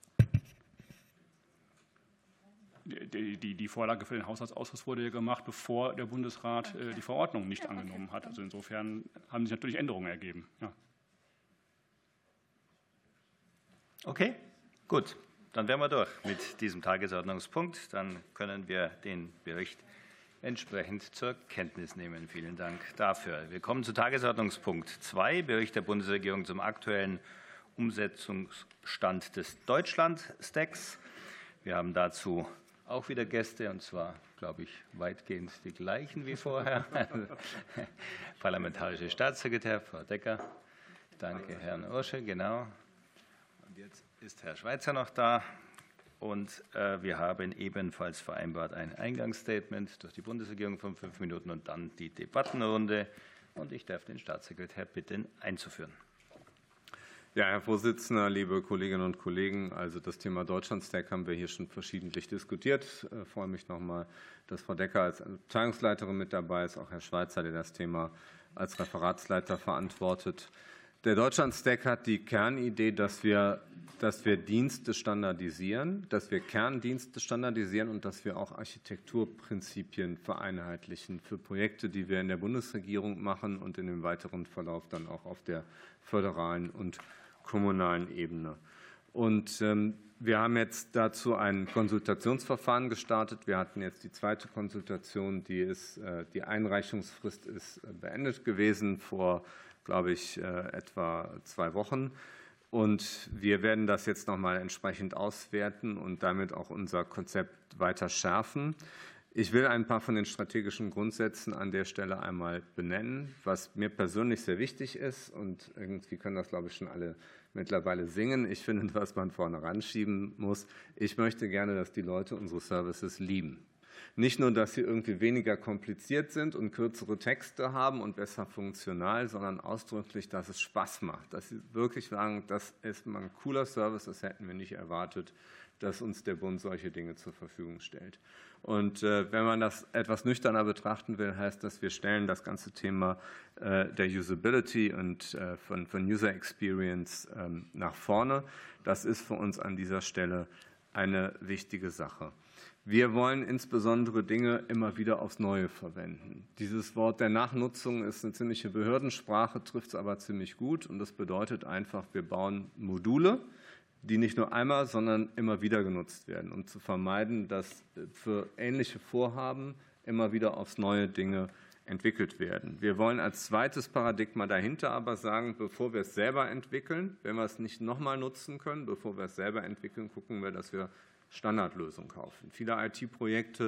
Speaker 8: Die Vorlage für den Haushaltsausschuss wurde ja gemacht, bevor der Bundesrat die Verordnung nicht angenommen hat. Also insofern haben sich natürlich Änderungen ergeben. Ja.
Speaker 1: Okay, gut. Dann wären wir durch mit diesem Tagesordnungspunkt. Dann können wir den Bericht entsprechend zur Kenntnis nehmen. Vielen Dank dafür. Wir kommen zu Tagesordnungspunkt 2, Bericht der Bundesregierung zum aktuellen Umsetzungsstand des Deutschland-Stacks. Wir haben dazu auch wieder Gäste, und zwar, glaube ich, weitgehend die gleichen wie vorher. Parlamentarische Staatssekretär, Frau Decker. Danke, Herrn Ursche, genau. Und jetzt ist Herr Schweizer noch da. Und wir haben ebenfalls vereinbart ein Eingangsstatement durch die Bundesregierung von 5 Minuten und dann die Debattenrunde. Und ich darf den Staatssekretär bitten, einzuführen.
Speaker 2: Ja, Herr Vorsitzender, liebe Kolleginnen und Kollegen, also das Thema Deutschland-Stack haben wir hier schon verschiedentlich diskutiert. Ich freue mich nochmal, dass Frau Decker als Abteilungsleiterin mit dabei ist, auch Herr Schweizer, der das Thema als Referatsleiter verantwortet. Der Deutschland-Stack hat die Kernidee, dass wir Dienste standardisieren, dass wir Kerndienste standardisieren und dass wir auch Architekturprinzipien vereinheitlichen für Projekte, die wir in der Bundesregierung machen und in dem weiteren Verlauf dann auch auf der föderalen und kommunalen Ebene. Und wir haben jetzt dazu ein Konsultationsverfahren gestartet. Wir hatten jetzt die zweite Konsultation, die Einreichungsfrist ist beendet gewesen vor, glaube ich, etwa 2 Wochen. Und wir werden das jetzt noch mal entsprechend auswerten und damit auch unser Konzept weiter schärfen. Ich will ein paar von den strategischen Grundsätzen an der Stelle einmal benennen, was mir persönlich sehr wichtig ist. Und irgendwie können das, glaube ich, schon alle mittlerweile singen. Ich finde, was man vorne ranschieben muss. Ich möchte gerne, dass die Leute unsere Services lieben. Nicht nur, dass sie irgendwie weniger kompliziert sind und kürzere Texte haben und besser funktional, sondern ausdrücklich, dass es Spaß macht. Dass sie wirklich sagen, das ist mal ein cooler Service, das hätten wir nicht erwartet, dass uns der Bund solche Dinge zur Verfügung stellt. Und wenn man das etwas nüchterner betrachten will, heißt das, wir stellen das ganze Thema der Usability und von User Experience nach vorne. Das ist für uns an dieser Stelle eine wichtige Sache. Wir wollen insbesondere Dinge immer wieder aufs Neue verwenden. Dieses Wort der Nachnutzung ist eine ziemliche Behördensprache, trifft es aber ziemlich gut. Und das bedeutet einfach, wir bauen Module, die nicht nur einmal, sondern immer wieder genutzt werden, um zu vermeiden, dass für ähnliche Vorhaben immer wieder aufs Neue Dinge entwickelt werden. Wir wollen als zweites Paradigma dahinter aber sagen, bevor wir es selber entwickeln, wenn wir es nicht nochmal nutzen können, bevor wir es selber entwickeln, gucken wir, dass wir Standardlösungen kaufen. Viele IT-Projekte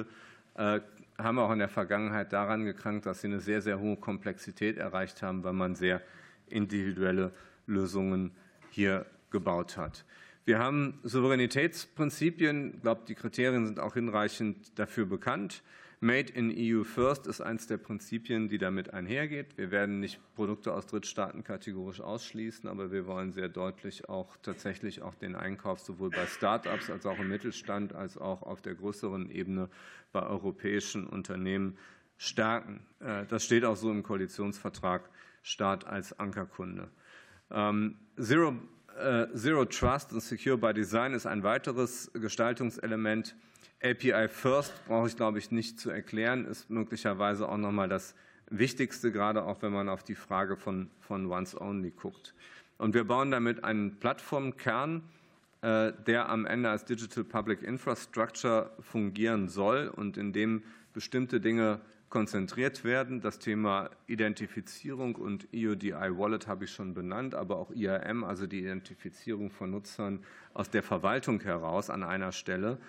Speaker 2: haben auch in der Vergangenheit daran gekrankt, dass sie eine sehr, sehr hohe Komplexität erreicht haben, weil man sehr individuelle Lösungen hier gebaut hat. Wir haben Souveränitätsprinzipien. Ich glaube, die Kriterien sind auch hinreichend dafür bekannt. Made in EU First ist eines der Prinzipien, die damit einhergeht. Wir werden nicht Produkte aus Drittstaaten kategorisch ausschließen, aber wir wollen sehr deutlich auch tatsächlich auch den Einkauf sowohl bei Start-ups als auch im Mittelstand als auch auf der größeren Ebene bei europäischen Unternehmen stärken. Das steht auch so im Koalitionsvertrag, Staat als Ankerkunde. Zero Trust und Secure by Design ist ein weiteres Gestaltungselement. API First brauche ich, glaube ich, nicht zu erklären, ist möglicherweise auch nochmal das Wichtigste, gerade auch wenn man auf die Frage von Once Only guckt. Und wir bauen damit einen Plattformkern, der am Ende als Digital Public Infrastructure fungieren soll und in dem bestimmte Dinge konzentriert werden. Das Thema Identifizierung und EUDI Wallet habe ich schon benannt, aber auch IAM, also die Identifizierung von Nutzern aus der Verwaltung heraus an einer Stelle,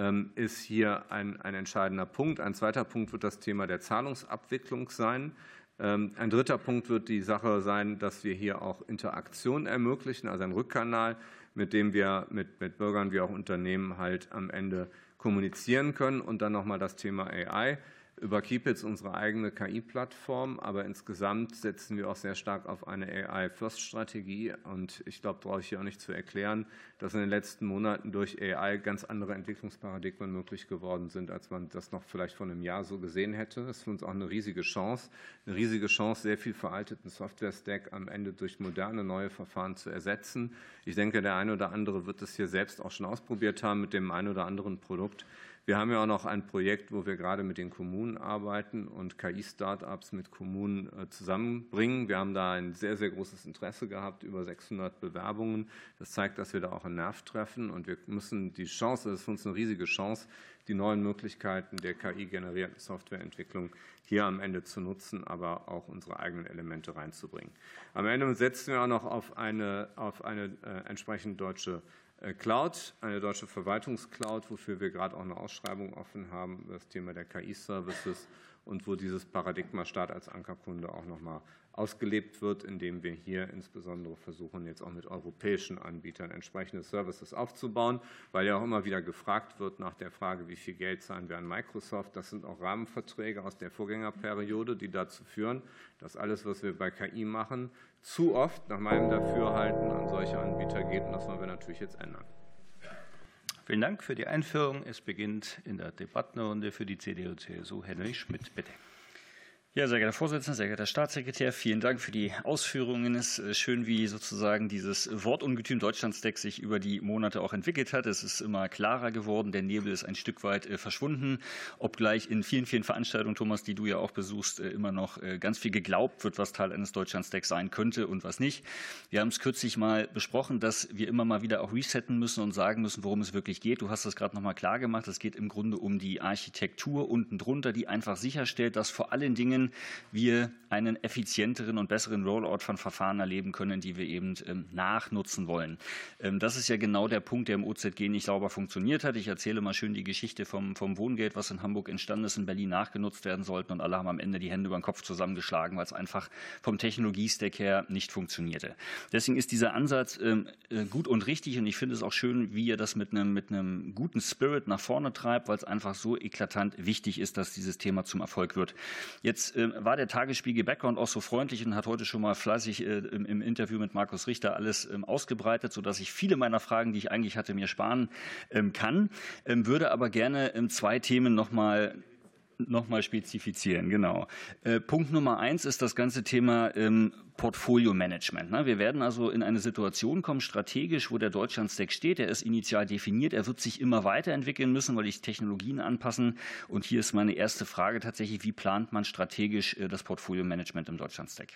Speaker 2: ist hier ein entscheidender Punkt. Ein zweiter Punkt wird das Thema der Zahlungsabwicklung sein. Ein dritter Punkt wird die Sache sein, dass wir hier auch Interaktion ermöglichen, also einen Rückkanal, mit dem wir mit Bürgern wie auch Unternehmen halt am Ende kommunizieren können. Und dann nochmal das Thema AI. Über Keepits unsere eigene KI-Plattform, aber insgesamt setzen wir auch sehr stark auf eine AI-First-Strategie. Und ich glaube, brauche ich hier auch nicht zu erklären, dass in den letzten Monaten durch AI ganz andere Entwicklungsparadigmen möglich geworden sind, als man das noch vielleicht vor einem Jahr so gesehen hätte. Das ist für uns auch eine riesige Chance, sehr viel veralteten Software-Stack am Ende durch moderne, neue Verfahren zu ersetzen. Ich denke, der eine oder andere wird es hier selbst auch schon ausprobiert haben mit dem einen oder anderen Produkt. Wir haben ja auch noch ein Projekt, wo wir gerade mit den Kommunen arbeiten und KI-Startups mit Kommunen zusammenbringen. Wir haben da ein sehr, sehr großes Interesse gehabt, über 600 Bewerbungen. Das zeigt, dass wir da auch einen Nerv treffen und wir müssen die Chance, das ist für uns eine riesige Chance, die neuen Möglichkeiten der KI-generierten Softwareentwicklung hier am Ende zu nutzen, aber auch unsere eigenen Elemente reinzubringen. Am Ende setzen wir auch noch auf eine entsprechend deutsche Cloud, eine deutsche Verwaltungscloud, wofür wir gerade auch eine Ausschreibung offen haben, das Thema der KI-Services und wo dieses Paradigma Staat als Ankerkunde auch nochmal ausgelebt wird, indem wir hier insbesondere versuchen, jetzt auch mit europäischen Anbietern entsprechende Services aufzubauen, weil ja auch immer wieder gefragt wird nach der Frage, wie viel Geld zahlen wir an Microsoft. Das sind auch Rahmenverträge aus der Vorgängerperiode, die dazu führen, dass alles, was wir bei KI machen, zu oft nach meinem Dafürhalten an solche Anbieter geht. Und das wollen wir natürlich jetzt ändern.
Speaker 1: Vielen Dank für die Einführung. Es beginnt in der Debattenrunde für die CDU-CSU. Henry Schmidt, bitte.
Speaker 10: Ja, sehr geehrter Herr Vorsitzender, sehr geehrter Staatssekretär, vielen Dank für die Ausführungen. Es ist schön, wie sozusagen dieses Wortungetüm Deutschlandstack sich über die Monate auch entwickelt hat. Es ist immer klarer geworden, der Nebel ist ein Stück weit verschwunden, obgleich in vielen, vielen Veranstaltungen, Thomas, die du ja auch besuchst, immer noch ganz viel geglaubt wird, was Teil eines Deutschlandstacks sein könnte und was nicht. Wir haben es kürzlich mal besprochen, dass wir immer mal wieder auch resetten müssen und sagen müssen, worum es wirklich geht. Du hast das gerade noch mal klar gemacht. Es geht im Grunde um die Architektur unten drunter, die einfach sicherstellt, dass vor allen Dingen wir einen effizienteren und besseren Rollout von Verfahren erleben können, die wir eben nachnutzen wollen. Das ist ja genau der Punkt, der im OZG nicht sauber funktioniert hat. Ich erzähle mal schön die Geschichte vom Wohngeld, was in Hamburg entstanden ist, in Berlin nachgenutzt werden sollten und alle haben am Ende die Hände über den Kopf zusammengeschlagen, weil es einfach vom Technologiestack her nicht funktionierte. Deswegen ist dieser Ansatz gut und richtig und ich finde es auch schön, wie ihr das mit einem guten Spirit nach vorne treibt, weil es einfach so eklatant wichtig ist, dass dieses Thema zum Erfolg wird. Jetzt war der Tagesspiegel Background auch so freundlich und hat heute schon mal fleißig im Interview mit Markus Richter alles ausgebreitet, sodass ich viele meiner Fragen, die ich eigentlich hatte, mir sparen kann, würde aber gerne zwei Themen noch mal spezifizieren. Genau. Punkt Nummer 1 ist das ganze Thema Portfolio-Management. Wir werden also in eine Situation kommen, strategisch, wo der Deutschlandstack steht. Er ist initial definiert. Er wird sich immer weiterentwickeln müssen, weil die Technologien anpassen. Und hier ist meine erste Frage tatsächlich, wie plant man strategisch das Portfolio-Management im Deutschlandstack?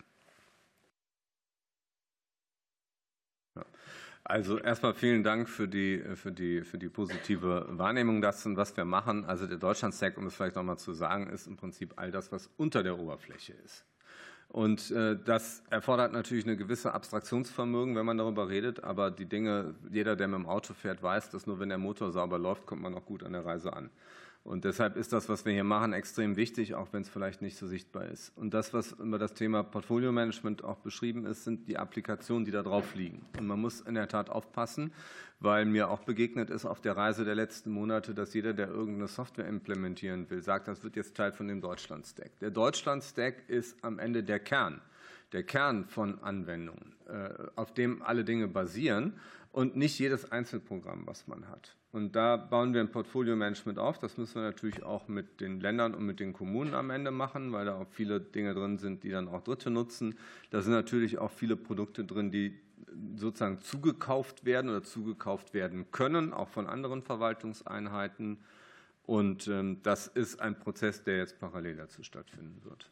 Speaker 2: Also erstmal vielen Dank für die positive Wahrnehmung dessen, was wir machen. Also der Deutschlandstack, um es vielleicht noch mal zu sagen, ist im Prinzip all das, was unter der Oberfläche ist. Und das erfordert natürlich eine gewisse Abstraktionsvermögen, wenn man darüber redet. Aber die Dinge, jeder, der mit dem Auto fährt, weiß, dass nur wenn der Motor sauber läuft, kommt man auch gut an der Reise an. Und deshalb ist das, was wir hier machen, extrem wichtig, auch wenn es vielleicht nicht so sichtbar ist. Und das, was über das Thema Portfolio-Management auch beschrieben ist, sind die Applikationen, die da drauf liegen. Und man muss in der Tat aufpassen, weil mir auch begegnet ist auf der Reise der letzten Monate, dass jeder, der irgendeine Software implementieren will, sagt, das wird jetzt Teil von dem Deutschlandstack. Der Deutschlandstack ist am Ende der Kern von Anwendungen. auf dem alle Dinge basieren und nicht jedes Einzelprogramm, was man hat. Und da bauen wir ein Portfolio-Management auf. Das müssen wir natürlich auch mit den Ländern und mit den Kommunen am Ende machen, weil da auch viele Dinge drin sind, die dann auch Dritte nutzen. Da sind natürlich auch viele Produkte drin, die sozusagen zugekauft werden oder zugekauft werden können, auch von anderen Verwaltungseinheiten. Und das ist ein Prozess, der jetzt parallel dazu stattfinden wird.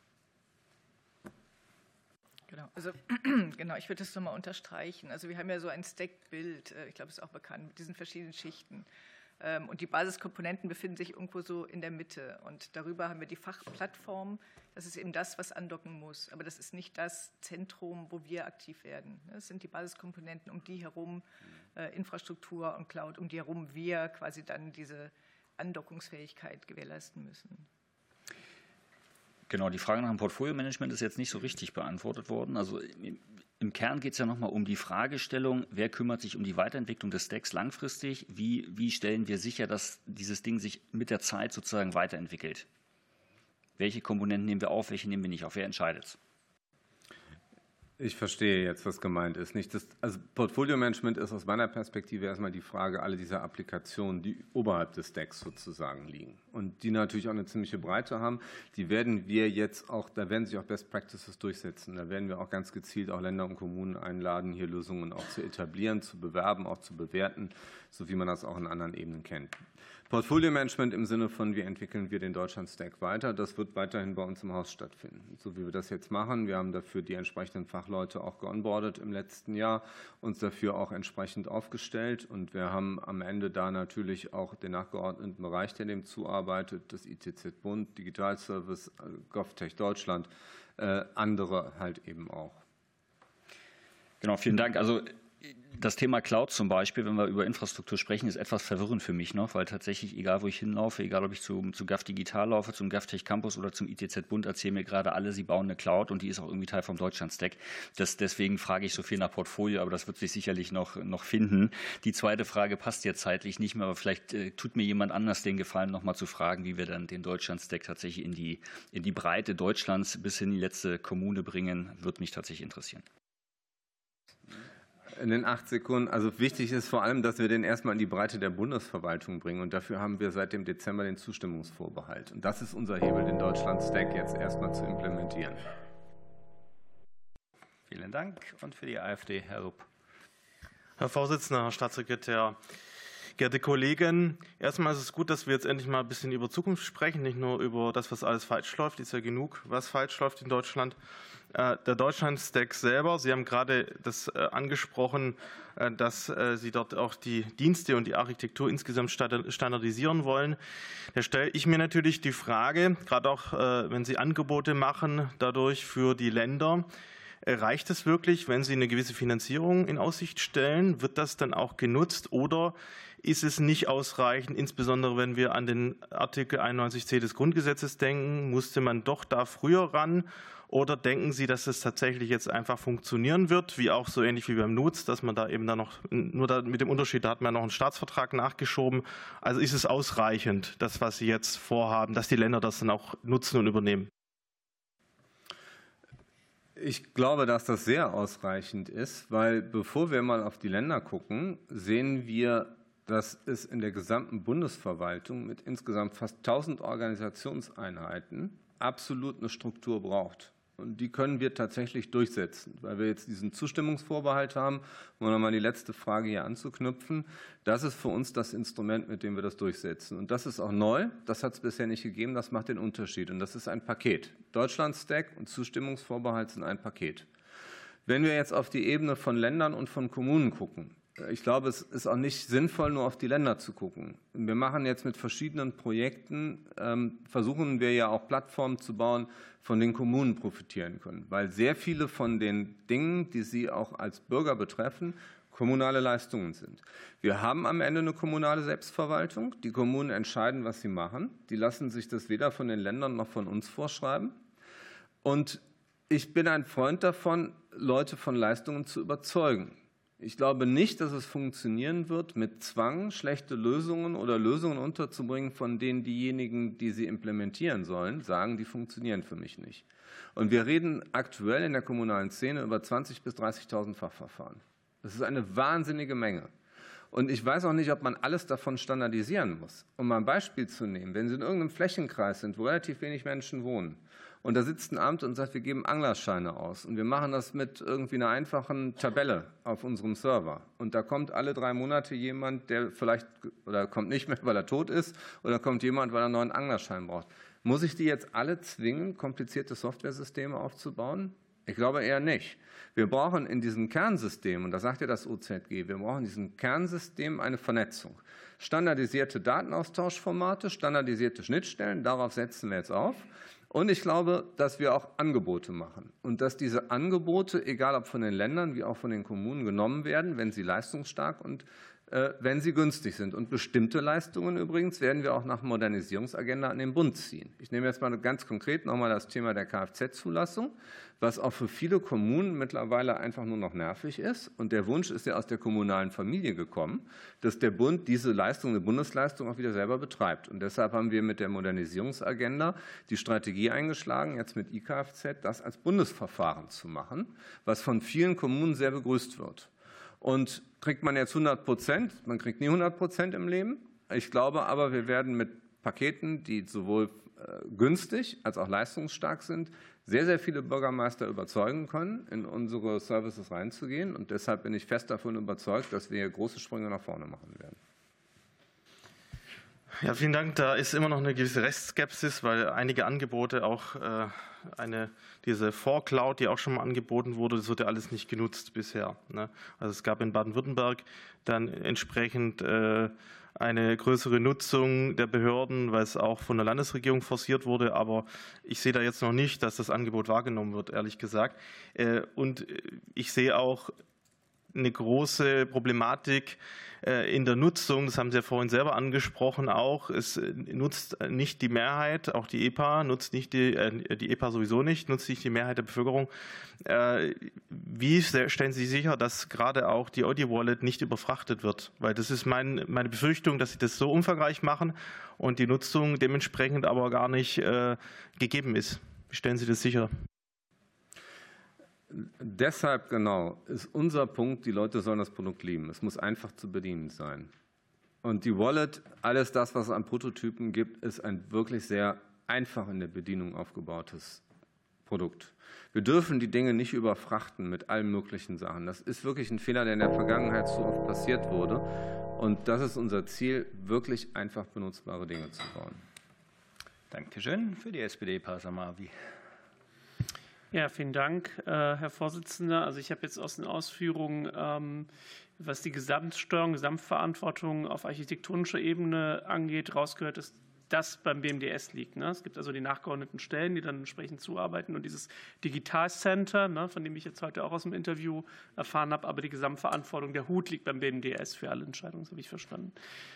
Speaker 4: Genau, ich würde das nochmal unterstreichen. Also wir haben ja so ein Stack-Bild, ich glaube, es ist auch bekannt, mit diesen verschiedenen Schichten. Und die Basiskomponenten befinden sich irgendwo so in der Mitte. Und darüber haben wir die Fachplattform. Das ist eben das, was andocken muss. Aber das ist nicht das Zentrum, wo wir aktiv werden. Das sind die Basiskomponenten, um die herum Infrastruktur und Cloud, um die herum wir quasi dann diese Andockungsfähigkeit gewährleisten müssen.
Speaker 10: Genau, die Frage nach dem Portfolio-Management ist jetzt nicht so richtig beantwortet worden. Also im Kern geht es ja nochmal um die Fragestellung, wer kümmert sich um die Weiterentwicklung des Stacks langfristig? Wie stellen wir sicher, dass dieses Ding sich mit der Zeit sozusagen weiterentwickelt? Welche Komponenten nehmen wir auf, welche nehmen wir nicht auf? Wer entscheidet es?
Speaker 2: Ich verstehe jetzt, was gemeint ist. Also Portfolio-Management ist aus meiner Perspektive erstmal die Frage aller dieser Applikationen, die oberhalb des Stacks sozusagen liegen und die natürlich auch eine ziemliche Breite haben. Die werden wir jetzt auch, da werden sich auch Best Practices durchsetzen. Da werden wir auch ganz gezielt auch Länder und Kommunen einladen, hier Lösungen auch zu etablieren, zu bewerben, auch zu bewerten, so wie man das auch in anderen Ebenen kennt. Portfolio-Management im Sinne von, wie entwickeln wir den Deutschland-Stack weiter, das wird weiterhin bei uns im Haus stattfinden. So wie wir das jetzt machen, wir haben dafür die entsprechenden Fachleute auch geonboardet im letzten Jahr, uns dafür auch entsprechend aufgestellt und wir haben am Ende da natürlich auch den nachgeordneten Bereich, der dem zuarbeitet, das ITZ-Bund, Digitalservice, GovTech Deutschland, andere halt eben auch.
Speaker 10: Genau, vielen Dank. Also das Thema Cloud zum Beispiel, wenn wir über Infrastruktur sprechen, ist etwas verwirrend für mich noch, weil tatsächlich, egal wo ich hinlaufe, egal ob ich zu GAF Digital laufe, zum GovTech Campus oder zum ITZ-Bund, erzählen mir gerade alle, sie bauen eine Cloud und die ist auch irgendwie Teil vom Deutschland-Stack. Deswegen frage ich so viel nach Portfolio, aber das wird sich sicherlich noch finden. Die zweite Frage passt jetzt zeitlich nicht mehr, aber vielleicht tut mir jemand anders den Gefallen, noch mal zu fragen, wie wir dann den Deutschland-Stack tatsächlich in die Breite Deutschlands bis in die letzte Kommune bringen, würde mich tatsächlich interessieren.
Speaker 2: In den 8 Sekunden. Also wichtig ist vor allem, dass wir den erstmal in die Breite der Bundesverwaltung bringen. Und dafür haben wir seit dem Dezember den Zustimmungsvorbehalt. Und das ist unser Hebel, den Deutschland-Stack jetzt erstmal zu implementieren.
Speaker 1: Vielen Dank. Und für die AfD, Herr Rupp.
Speaker 11: Herr Vorsitzender, Herr Staatssekretär, geehrte Kollegen, erstmal ist es gut, dass wir jetzt endlich mal ein bisschen über Zukunft sprechen, nicht nur über das, was alles falsch läuft. Ist ja genug, was falsch läuft in Deutschland. Der Deutschland-Stack selber, Sie haben gerade das angesprochen, dass Sie dort auch die Dienste und die Architektur insgesamt standardisieren wollen. Da stelle ich mir natürlich die Frage, gerade auch wenn Sie Angebote machen, dadurch für die Länder, reicht es wirklich, wenn Sie eine gewisse Finanzierung in Aussicht stellen? Wird das dann auch genutzt oder ist es nicht ausreichend, insbesondere wenn wir an den Artikel 91c des Grundgesetzes denken, musste man doch da früher ran? Oder denken Sie, dass es tatsächlich jetzt einfach funktionieren wird, wie auch so ähnlich wie beim NUTS, dass man da eben dann noch, nur da mit dem Unterschied, da hat man noch einen Staatsvertrag nachgeschoben. Also ist es ausreichend, das, was Sie jetzt vorhaben, dass die Länder das dann auch nutzen und übernehmen?
Speaker 2: Ich glaube, dass das sehr ausreichend ist, weil bevor wir mal auf die Länder gucken, sehen wir, dass es in der gesamten Bundesverwaltung mit insgesamt fast 1000 Organisationseinheiten absolut eine Struktur braucht. Und die können wir tatsächlich durchsetzen, weil wir jetzt diesen Zustimmungsvorbehalt haben, um nochmal die letzte Frage hier anzuknüpfen. Das ist für uns das Instrument, mit dem wir das durchsetzen. Und das ist auch neu, das hat es bisher nicht gegeben, das macht den Unterschied. Und das ist ein Paket. Deutschland-Stack und Zustimmungsvorbehalt sind ein Paket. Wenn wir jetzt auf die Ebene von Ländern und von Kommunen gucken, ich glaube, es ist auch nicht sinnvoll, nur auf die Länder zu gucken. Wir machen jetzt mit verschiedenen Projekten, versuchen wir ja auch Plattformen zu bauen, von denen Kommunen profitieren können. Weil sehr viele von den Dingen, die sie auch als Bürger betreffen, kommunale Leistungen sind. Wir haben am Ende eine kommunale Selbstverwaltung. Die Kommunen entscheiden, was sie machen. Die lassen sich das weder von den Ländern noch von uns vorschreiben. Und ich bin ein Freund davon, Leute von Leistungen zu überzeugen. Ich glaube nicht, dass es funktionieren wird, mit Zwang schlechte Lösungen oder Lösungen unterzubringen, von denen diejenigen, die sie implementieren sollen, sagen, die funktionieren für mich nicht. Und wir reden aktuell in der kommunalen Szene über 20.000 bis 30.000 Fachverfahren. Das ist eine wahnsinnige Menge. Und ich weiß auch nicht, ob man alles davon standardisieren muss. Um mal ein Beispiel zu nehmen, wenn Sie in irgendeinem Flächenkreis sind, wo relativ wenig Menschen wohnen, und da sitzt ein Amt und sagt, wir geben Anglerscheine aus und wir machen das mit irgendwie einer einfachen Tabelle auf unserem Server. Und da kommt alle 3 Monate jemand, der vielleicht, oder kommt nicht mehr, weil er tot ist, oder kommt jemand, weil er einen neuen Anglerschein braucht. Muss ich die jetzt alle zwingen, komplizierte Softwaresysteme aufzubauen? Ich glaube eher nicht. Wir brauchen in diesem Kernsystem, und das sagt ja das OZG, wir brauchen in diesem Kernsystem eine Vernetzung. Standardisierte Datenaustauschformate, standardisierte Schnittstellen, darauf setzen wir jetzt auf. Und ich glaube, dass wir auch Angebote machen und dass diese Angebote, egal ob von den Ländern wie auch von den Kommunen, genommen werden, wenn sie leistungsstark und wenn sie günstig sind. Und bestimmte Leistungen übrigens werden wir auch nach Modernisierungsagenda an den Bund ziehen. Ich nehme jetzt mal ganz konkret nochmal das Thema der Kfz-Zulassung, was auch für viele Kommunen mittlerweile einfach nur noch nervig ist. Und der Wunsch ist ja aus der kommunalen Familie gekommen, dass der Bund diese Leistung, eine Bundesleistung, auch wieder selber betreibt. Und deshalb haben wir mit der Modernisierungsagenda die Strategie eingeschlagen, jetzt mit IKFZ das als Bundesverfahren zu machen, was von vielen Kommunen sehr begrüßt wird. Und kriegt man jetzt 100%, man kriegt nie 100% im Leben. Ich glaube aber, wir werden mit Paketen, die sowohl günstig als auch leistungsstark sind, sehr, sehr viele Bürgermeister überzeugen können, in unsere Services reinzugehen. Und deshalb bin ich fest davon überzeugt, dass wir große Sprünge nach vorne machen werden.
Speaker 11: Ja, vielen Dank. Da ist immer noch eine gewisse Restskepsis, weil einige Angebote, auch diese Vorcloud, die auch schon mal angeboten wurde, das wird ja alles nicht genutzt bisher. Ne? Also es gab in Baden-Württemberg dann entsprechend eine größere Nutzung der Behörden, weil es auch von der Landesregierung forciert wurde. Aber ich sehe da jetzt noch nicht, dass das Angebot wahrgenommen wird, ehrlich gesagt. Und ich sehe auch eine große Problematik in der Nutzung, das haben Sie ja vorhin selber angesprochen auch, es nutzt nicht die Mehrheit, auch die EPA nutzt nicht die EPA sowieso nicht, nutzt nicht die Mehrheit der Bevölkerung. Wie stellen Sie sicher, dass gerade auch die Audio-Wallet nicht überfrachtet wird? Weil das ist meine Befürchtung, dass Sie das so umfangreich machen und die Nutzung dementsprechend aber gar nicht gegeben ist. Wie stellen Sie das sicher?
Speaker 2: Deshalb genau ist unser Punkt, die Leute sollen das Produkt lieben. Es muss einfach zu bedienen sein. Und die Wallet, alles das, was es an Prototypen gibt, ist ein wirklich sehr einfach in der Bedienung aufgebautes Produkt. Wir dürfen die Dinge nicht überfrachten mit allen möglichen Sachen. Das ist wirklich ein Fehler, der in der Vergangenheit so oft passiert wurde. Und das ist unser Ziel, wirklich einfach benutzbare Dinge zu bauen.
Speaker 1: Dankeschön. Für die SPD, Pasamavi.
Speaker 6: Ja, vielen Dank, Herr Vorsitzender. Also ich habe jetzt aus den Ausführungen, was die Gesamtsteuerung, Gesamtverantwortung auf architektonischer Ebene angeht, rausgehört, dass das beim BMDS liegt. Es gibt also die nachgeordneten Stellen, die dann entsprechend zuarbeiten und dieses Digitalcenter, von dem ich jetzt heute auch aus dem Interview erfahren habe, aber die Gesamtverantwortung, der Hut liegt beim BMDS für alle Entscheidungen, das habe ich verstanden.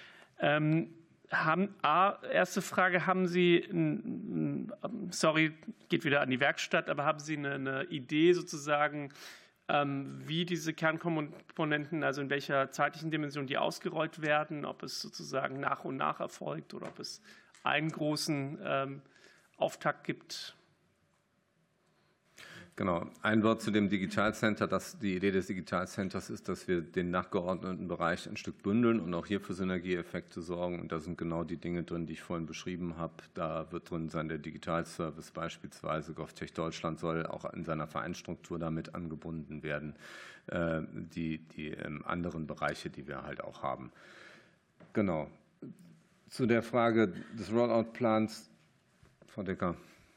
Speaker 6: Erste Frage, haben Sie, sorry, geht wieder an die Werkstatt, aber haben Sie eine Idee sozusagen, wie diese Kernkomponenten, also in welcher zeitlichen Dimension die ausgerollt werden, ob es sozusagen nach und nach erfolgt oder ob es einen großen Auftakt gibt?
Speaker 2: Genau. Ein Wort zu dem Digitalcenter. Die Idee des Digitalcenters ist, dass wir den nachgeordneten Bereich ein Stück bündeln und auch hier für Synergieeffekte sorgen. Und da sind genau die Dinge drin, die ich vorhin beschrieben habe. Da wird drin sein der Digitalservice beispielsweise. GovTech Deutschland soll auch in seiner Vereinsstruktur damit angebunden werden. Die anderen Bereiche, die wir halt auch haben. Genau. Zu der Frage des Rollout-Plans, Frau Decker.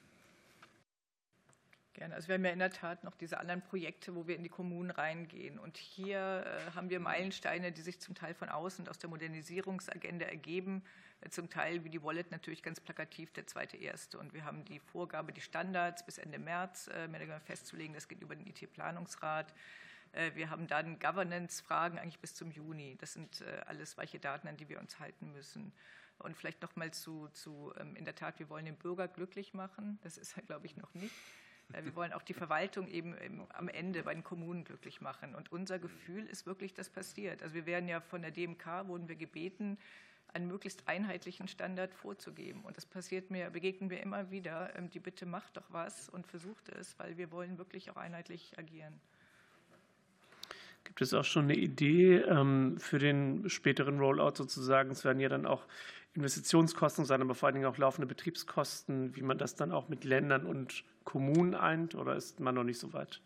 Speaker 4: Gerne. Also wir haben ja in der Tat noch diese anderen Projekte, wo wir in die Kommunen reingehen. Und hier haben wir Meilensteine, die sich zum Teil von außen und aus der Modernisierungsagenda ergeben. Zum Teil wie die Wallet natürlich ganz plakativ der 2.1. Und wir haben die Vorgabe, die Standards bis Ende März festzulegen. Das geht über den IT-Planungsrat. Wir haben dann Governance-Fragen eigentlich bis zum Juni. Das sind alles weiche Daten, an die wir uns halten müssen. Und vielleicht noch mal in der Tat, wir wollen den Bürger glücklich machen. Das ist er, glaube ich, noch nicht. Wir wollen auch die Verwaltung eben am Ende bei den Kommunen glücklich machen. Und unser Gefühl ist wirklich, das passiert. Also wir werden ja von der DMK, wurden wir gebeten, einen möglichst einheitlichen Standard vorzugeben. Und das begegnen wir immer wieder. Die Bitte, macht doch was und versucht es, weil wir wollen wirklich auch einheitlich agieren.
Speaker 6: Gibt es auch schon eine Idee für den späteren Rollout sozusagen? Es werden ja dann auch Investitionskosten sein, aber vor allen Dingen auch laufende Betriebskosten, wie man das dann auch mit Ländern und Kommunen eint, oder ist man noch nicht so weit?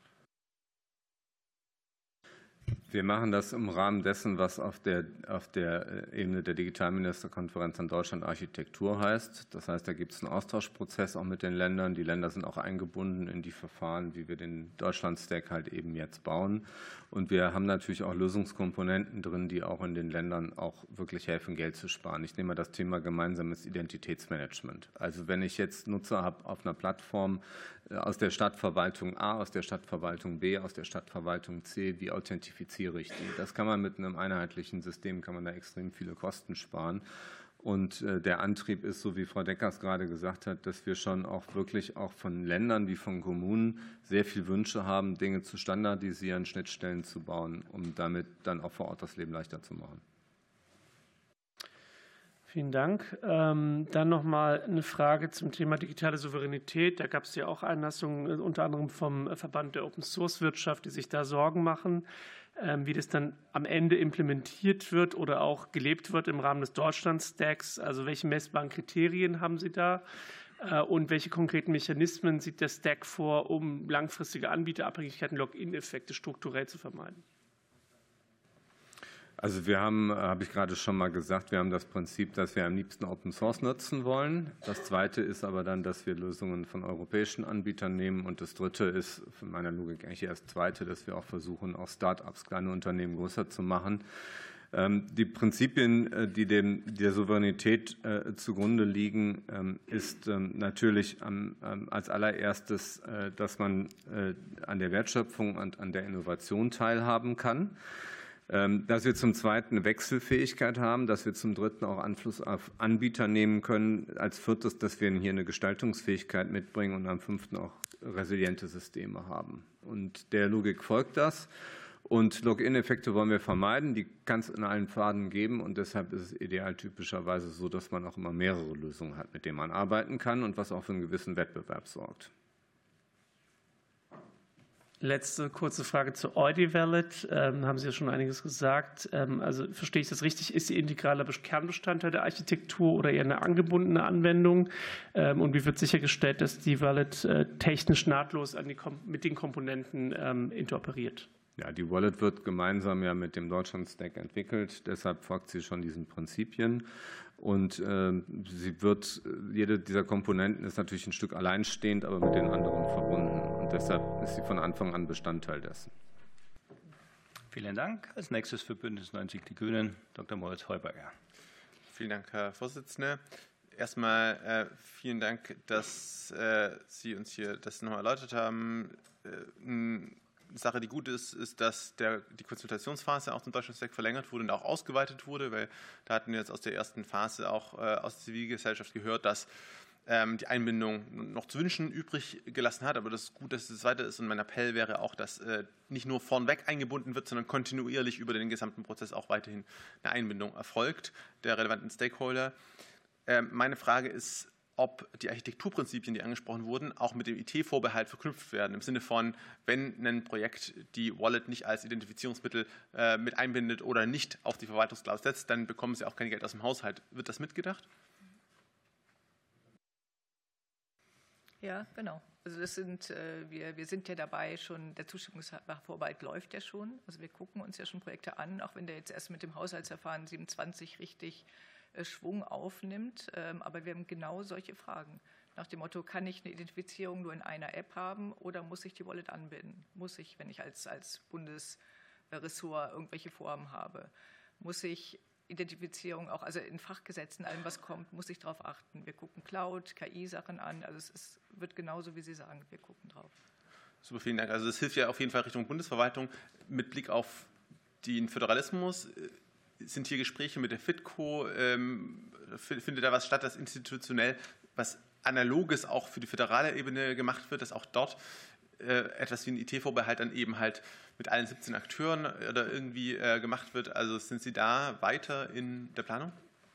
Speaker 2: Wir machen das im Rahmen dessen, was auf der Ebene der Digitalministerkonferenz an Deutschland Architektur heißt. Das heißt, da gibt es einen Austauschprozess auch mit den Ländern. Die Länder sind auch eingebunden in die Verfahren, wie wir den Deutschland-Stack halt eben jetzt bauen. Und wir haben natürlich auch Lösungskomponenten drin, die auch in den Ländern auch wirklich helfen, Geld zu sparen. Ich nehme mal das Thema gemeinsames Identitätsmanagement. Also wenn ich jetzt Nutzer habe auf einer Plattform aus der Stadtverwaltung A, aus der Stadtverwaltung B, aus der Stadtverwaltung C, wie authentifiziere ich die? Das kann man mit einem einheitlichen System, kann man da extrem viele Kosten sparen. Und der Antrieb ist, so wie Frau Deckers gerade gesagt hat, dass wir schon auch wirklich auch von Ländern wie von Kommunen sehr viel Wünsche haben, Dinge zu standardisieren, Schnittstellen zu bauen, um damit dann auch vor Ort das Leben leichter zu machen.
Speaker 6: Vielen Dank. Dann noch mal eine Frage zum Thema digitale Souveränität. Da gab es ja auch Einlassungen, unter anderem vom Verband der Open-Source-Wirtschaft, die sich da Sorgen machen, wie das dann am Ende implementiert wird oder auch gelebt wird im Rahmen des Deutschland-Stacks. Also welche messbaren Kriterien haben Sie da und welche konkreten Mechanismen sieht der Stack vor, um langfristige Anbieterabhängigkeiten, Login-Effekte strukturell zu vermeiden?
Speaker 2: Also wir haben, habe ich gerade schon mal gesagt, wir haben das Prinzip, dass wir am liebsten Open Source nutzen wollen. Das Zweite ist aber dann, dass wir Lösungen von europäischen Anbietern nehmen. Und das Dritte ist von meiner Logik eigentlich erst das Zweite, dass wir auch versuchen, auch Start-ups, kleine Unternehmen größer zu machen. Die Prinzipien, die der Souveränität zugrunde liegen, ist natürlich als allererstes, dass man an der Wertschöpfung und an der Innovation teilhaben kann. Dass wir zum Zweiten eine Wechselfähigkeit haben, dass wir zum Dritten auch Einfluss auf Anbieter nehmen können. Als Viertes, dass wir hier eine Gestaltungsfähigkeit mitbringen und am Fünften auch resiliente Systeme haben. Und der Logik folgt das. Und Login-Effekte wollen wir vermeiden. Die kann es in allen Pfaden geben. Und deshalb ist es idealtypischerweise so, dass man auch immer mehrere Lösungen hat, mit denen man arbeiten kann und was auch für einen gewissen Wettbewerb sorgt.
Speaker 6: Letzte kurze Frage zu EudiValid. Haben Sie ja schon einiges gesagt. Also verstehe ich das richtig? Ist sie integraler Kernbestandteil der Architektur oder eher eine angebundene Anwendung? Und wie wird sichergestellt, dass die Wallet technisch nahtlos mit den Komponenten interoperiert?
Speaker 2: Ja, die Wallet wird gemeinsam ja mit dem Deutschland-Stack entwickelt. Deshalb folgt sie schon diesen Prinzipien. Und jede dieser Komponenten ist natürlich ein Stück alleinstehend, aber mit den anderen verbunden. Und deshalb ist sie von Anfang an Bestandteil dessen.
Speaker 1: Vielen Dank. Als nächstes für Bündnis 90 Die Grünen Dr. Moritz Heuberger.
Speaker 12: Vielen Dank, Herr Vorsitzender. Erstmal vielen Dank, dass Sie uns hier das nochmal erläutert haben. Eine Sache, die gut ist, ist, dass die Konsultationsphase auch zum Deutschland-Stack verlängert wurde und auch ausgeweitet wurde, weil da hatten wir jetzt aus der ersten Phase auch aus der Zivilgesellschaft gehört, dass die Einbindung noch zu wünschen übrig gelassen hat. Aber das ist gut, dass es weiter ist. Und mein Appell wäre auch, dass nicht nur vornweg eingebunden wird, sondern kontinuierlich über den gesamten Prozess auch weiterhin eine Einbindung erfolgt der relevanten Stakeholder. Meine Frage ist, ob die Architekturprinzipien, die angesprochen wurden, auch mit dem IT-Vorbehalt verknüpft werden. Im Sinne von, wenn ein Projekt die Wallet nicht als Identifizierungsmittel mit einbindet oder nicht auf die Verwaltungscloud setzt, dann bekommen sie auch kein Geld aus dem Haushalt. Wird das mitgedacht?
Speaker 4: Ja, genau. Also wir sind ja dabei schon, der Zustimmungsvorbehalt läuft ja schon. Also wir gucken uns ja schon Projekte an, auch wenn der jetzt erst mit dem Haushaltsverfahren 27 richtig Schwung aufnimmt. Aber wir haben genau solche Fragen. Nach dem Motto, kann ich eine Identifizierung nur in einer App haben oder muss ich die Wallet anbinden? Muss ich, wenn ich als Bundesressort irgendwelche Vorhaben habe? Muss ich Identifizierung auch, also in Fachgesetzen, allem was kommt, muss ich darauf achten. Wir gucken Cloud, KI-Sachen an. Also es wird genauso, wie Sie sagen, wir gucken drauf.
Speaker 12: Super, vielen Dank. Also das hilft ja auf jeden Fall Richtung Bundesverwaltung. Mit Blick auf den Föderalismus sind hier Gespräche mit der FITCO, findet da was statt, das institutionell was Analoges auch für die föderale Ebene gemacht wird, dass auch dort etwas wie ein IT-Vorbehalt dann eben halt mit allen 17 Akteuren oder irgendwie gemacht wird. Also sind Sie da weiter in der Planung?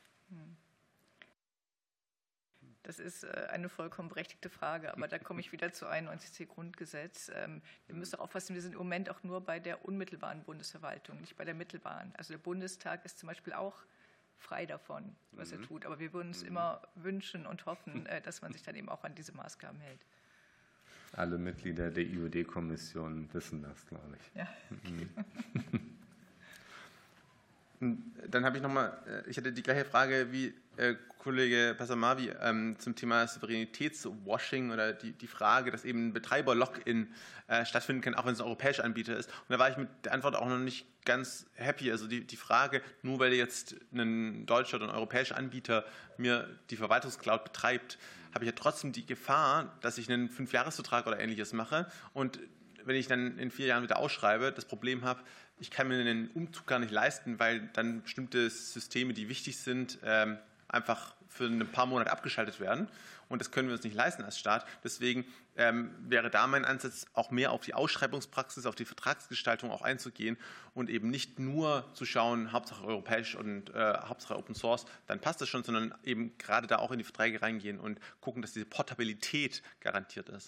Speaker 4: Das ist eine vollkommen berechtigte Frage, aber da komme ich wieder zu 91c Grundgesetz. Wir müssen aufpassen, wir sind im Moment auch nur bei der unmittelbaren Bundesverwaltung, nicht bei der mittelbaren. Also der Bundestag ist zum Beispiel auch frei davon, was er tut, aber wir würden uns immer wünschen und hoffen, dass man sich dann eben auch an diese Maßgaben hält.
Speaker 2: Alle Mitglieder der IOD-Kommission wissen das, glaube ich.
Speaker 4: Ja.
Speaker 12: Dann habe ich nochmal, ich hatte die gleiche Frage wie Kollege Passamavi zum Thema Souveränitätswashing oder die Frage, dass eben ein Betreiber-Login stattfinden kann, auch wenn es ein europäischer Anbieter ist. Und da war ich mit der Antwort auch noch nicht ganz happy. Also die Frage, nur weil jetzt ein deutscher oder ein europäischer Anbieter mir die Verwaltungscloud betreibt, habe ich ja trotzdem die Gefahr, dass ich einen 5-Jahres-Vertrag oder Ähnliches mache und wenn ich dann in 4 Jahren wieder ausschreibe, das Problem habe, ich kann mir den Umzug gar nicht leisten, weil dann bestimmte Systeme, die wichtig sind, einfach für ein paar Monate abgeschaltet werden. Und das können wir uns nicht leisten als Staat. Deswegen wäre da mein Ansatz, auch mehr auf die Ausschreibungspraxis, auf die Vertragsgestaltung auch einzugehen und eben nicht nur zu schauen, Hauptsache europäisch und Hauptsache Open Source, dann passt das schon, sondern eben gerade da auch in die Verträge reingehen und gucken, dass diese Portabilität garantiert ist.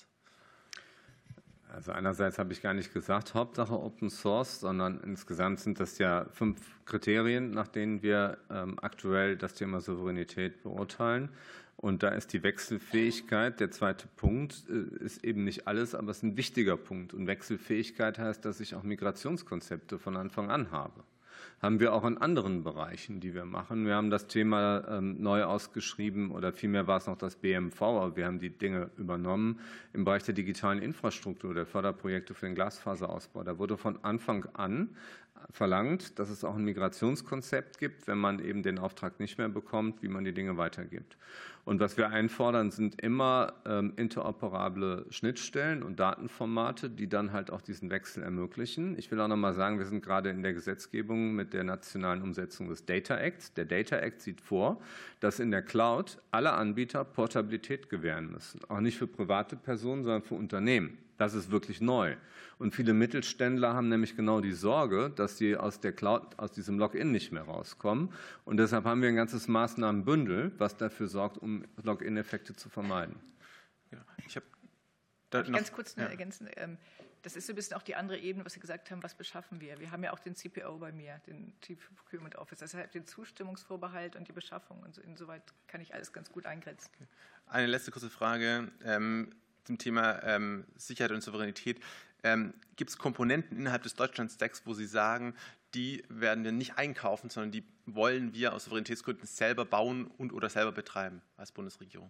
Speaker 2: Also einerseits habe ich gar nicht gesagt, Hauptsache Open Source, sondern insgesamt sind das ja 5 Kriterien, nach denen wir aktuell das Thema Souveränität beurteilen. Und da ist die Wechselfähigkeit, der zweite Punkt, ist eben nicht alles, aber es ist ein wichtiger Punkt. Und Wechselfähigkeit heißt, dass ich auch Migrationskonzepte von Anfang an habe. Haben wir auch in anderen Bereichen, die wir machen. Wir haben das Thema neu ausgeschrieben oder vielmehr war es noch das BMV, aber wir haben die Dinge übernommen im Bereich der digitalen Infrastruktur, der Förderprojekte für den Glasfaserausbau. Da wurde von Anfang an verlangt, dass es auch ein Migrationskonzept gibt, wenn man eben den Auftrag nicht mehr bekommt, wie man die Dinge weitergibt. Und was wir einfordern, sind immer interoperable Schnittstellen und Datenformate, die dann halt auch diesen Wechsel ermöglichen. Ich will auch noch mal sagen, wir sind gerade in der Gesetzgebung mit der nationalen Umsetzung des Data Acts. Der Data Act sieht vor, dass in der Cloud alle Anbieter Portabilität gewähren müssen. Auch nicht für private Personen, sondern für Unternehmen. Das ist wirklich neu. Und viele Mittelständler haben nämlich genau die Sorge, dass sie aus der Cloud, aus diesem Login nicht mehr rauskommen. Und deshalb haben wir ein ganzes Maßnahmenbündel, was dafür sorgt, um Login-Effekte zu vermeiden.
Speaker 12: Ja,
Speaker 4: Darf ich ganz kurz ergänzen? Das ist so ein bisschen auch die andere Ebene, was Sie gesagt haben, was beschaffen wir? Wir haben ja auch den CPO bei mir, den Chief Procurement Office. Das heißt, den Zustimmungsvorbehalt und die Beschaffung. Und so, insoweit kann ich alles ganz gut eingrenzen.
Speaker 12: Okay. Eine letzte kurze Frage zum Thema Sicherheit und Souveränität. Gibt es Komponenten innerhalb des Deutschland-Stacks, wo Sie sagen, die werden wir nicht einkaufen, sondern die wollen wir aus Souveränitätsgründen selber bauen und oder selber betreiben als Bundesregierung?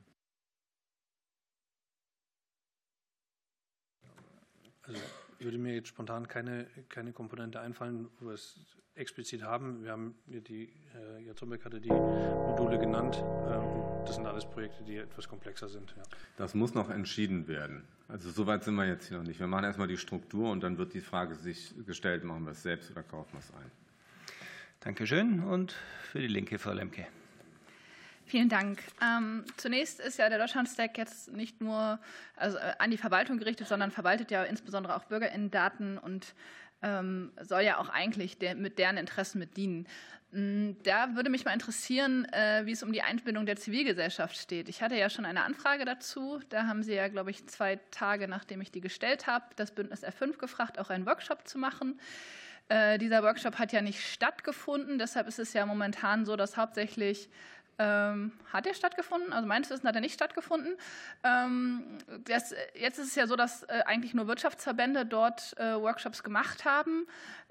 Speaker 13: Also würde mir jetzt spontan keine Komponente einfallen, wo wir es explizit haben. Wir haben Jan Zumbeck hatte die Module genannt. Das sind alles Projekte, die etwas komplexer sind. Ja.
Speaker 2: Das muss noch entschieden werden. Also so weit sind wir jetzt hier noch nicht. Wir machen erstmal die Struktur und dann wird die Frage sich gestellt, machen wir es selbst oder kaufen wir es ein.
Speaker 1: Dankeschön. Und für die Linke, Frau Lemke.
Speaker 9: Vielen Dank. Zunächst ist ja der Deutschland-Stack jetzt nicht nur an die Verwaltung gerichtet, sondern verwaltet ja insbesondere auch BürgerInnen-Daten und soll ja auch eigentlich mit deren Interessen mit dienen. Da würde mich mal interessieren, wie es um die Einbindung der Zivilgesellschaft steht. Ich hatte ja schon eine Anfrage dazu. Da haben Sie ja, glaube ich, 2 Tage, nachdem ich die gestellt habe, das Bündnis R5 gefragt, auch einen Workshop zu machen. Dieser Workshop hat ja nicht stattgefunden. Deshalb ist es ja momentan so, dass hauptsächlich hat er stattgefunden? Also meines Wissens hat er nicht stattgefunden. Jetzt ist es ja so, dass eigentlich nur Wirtschaftsverbände dort Workshops gemacht haben.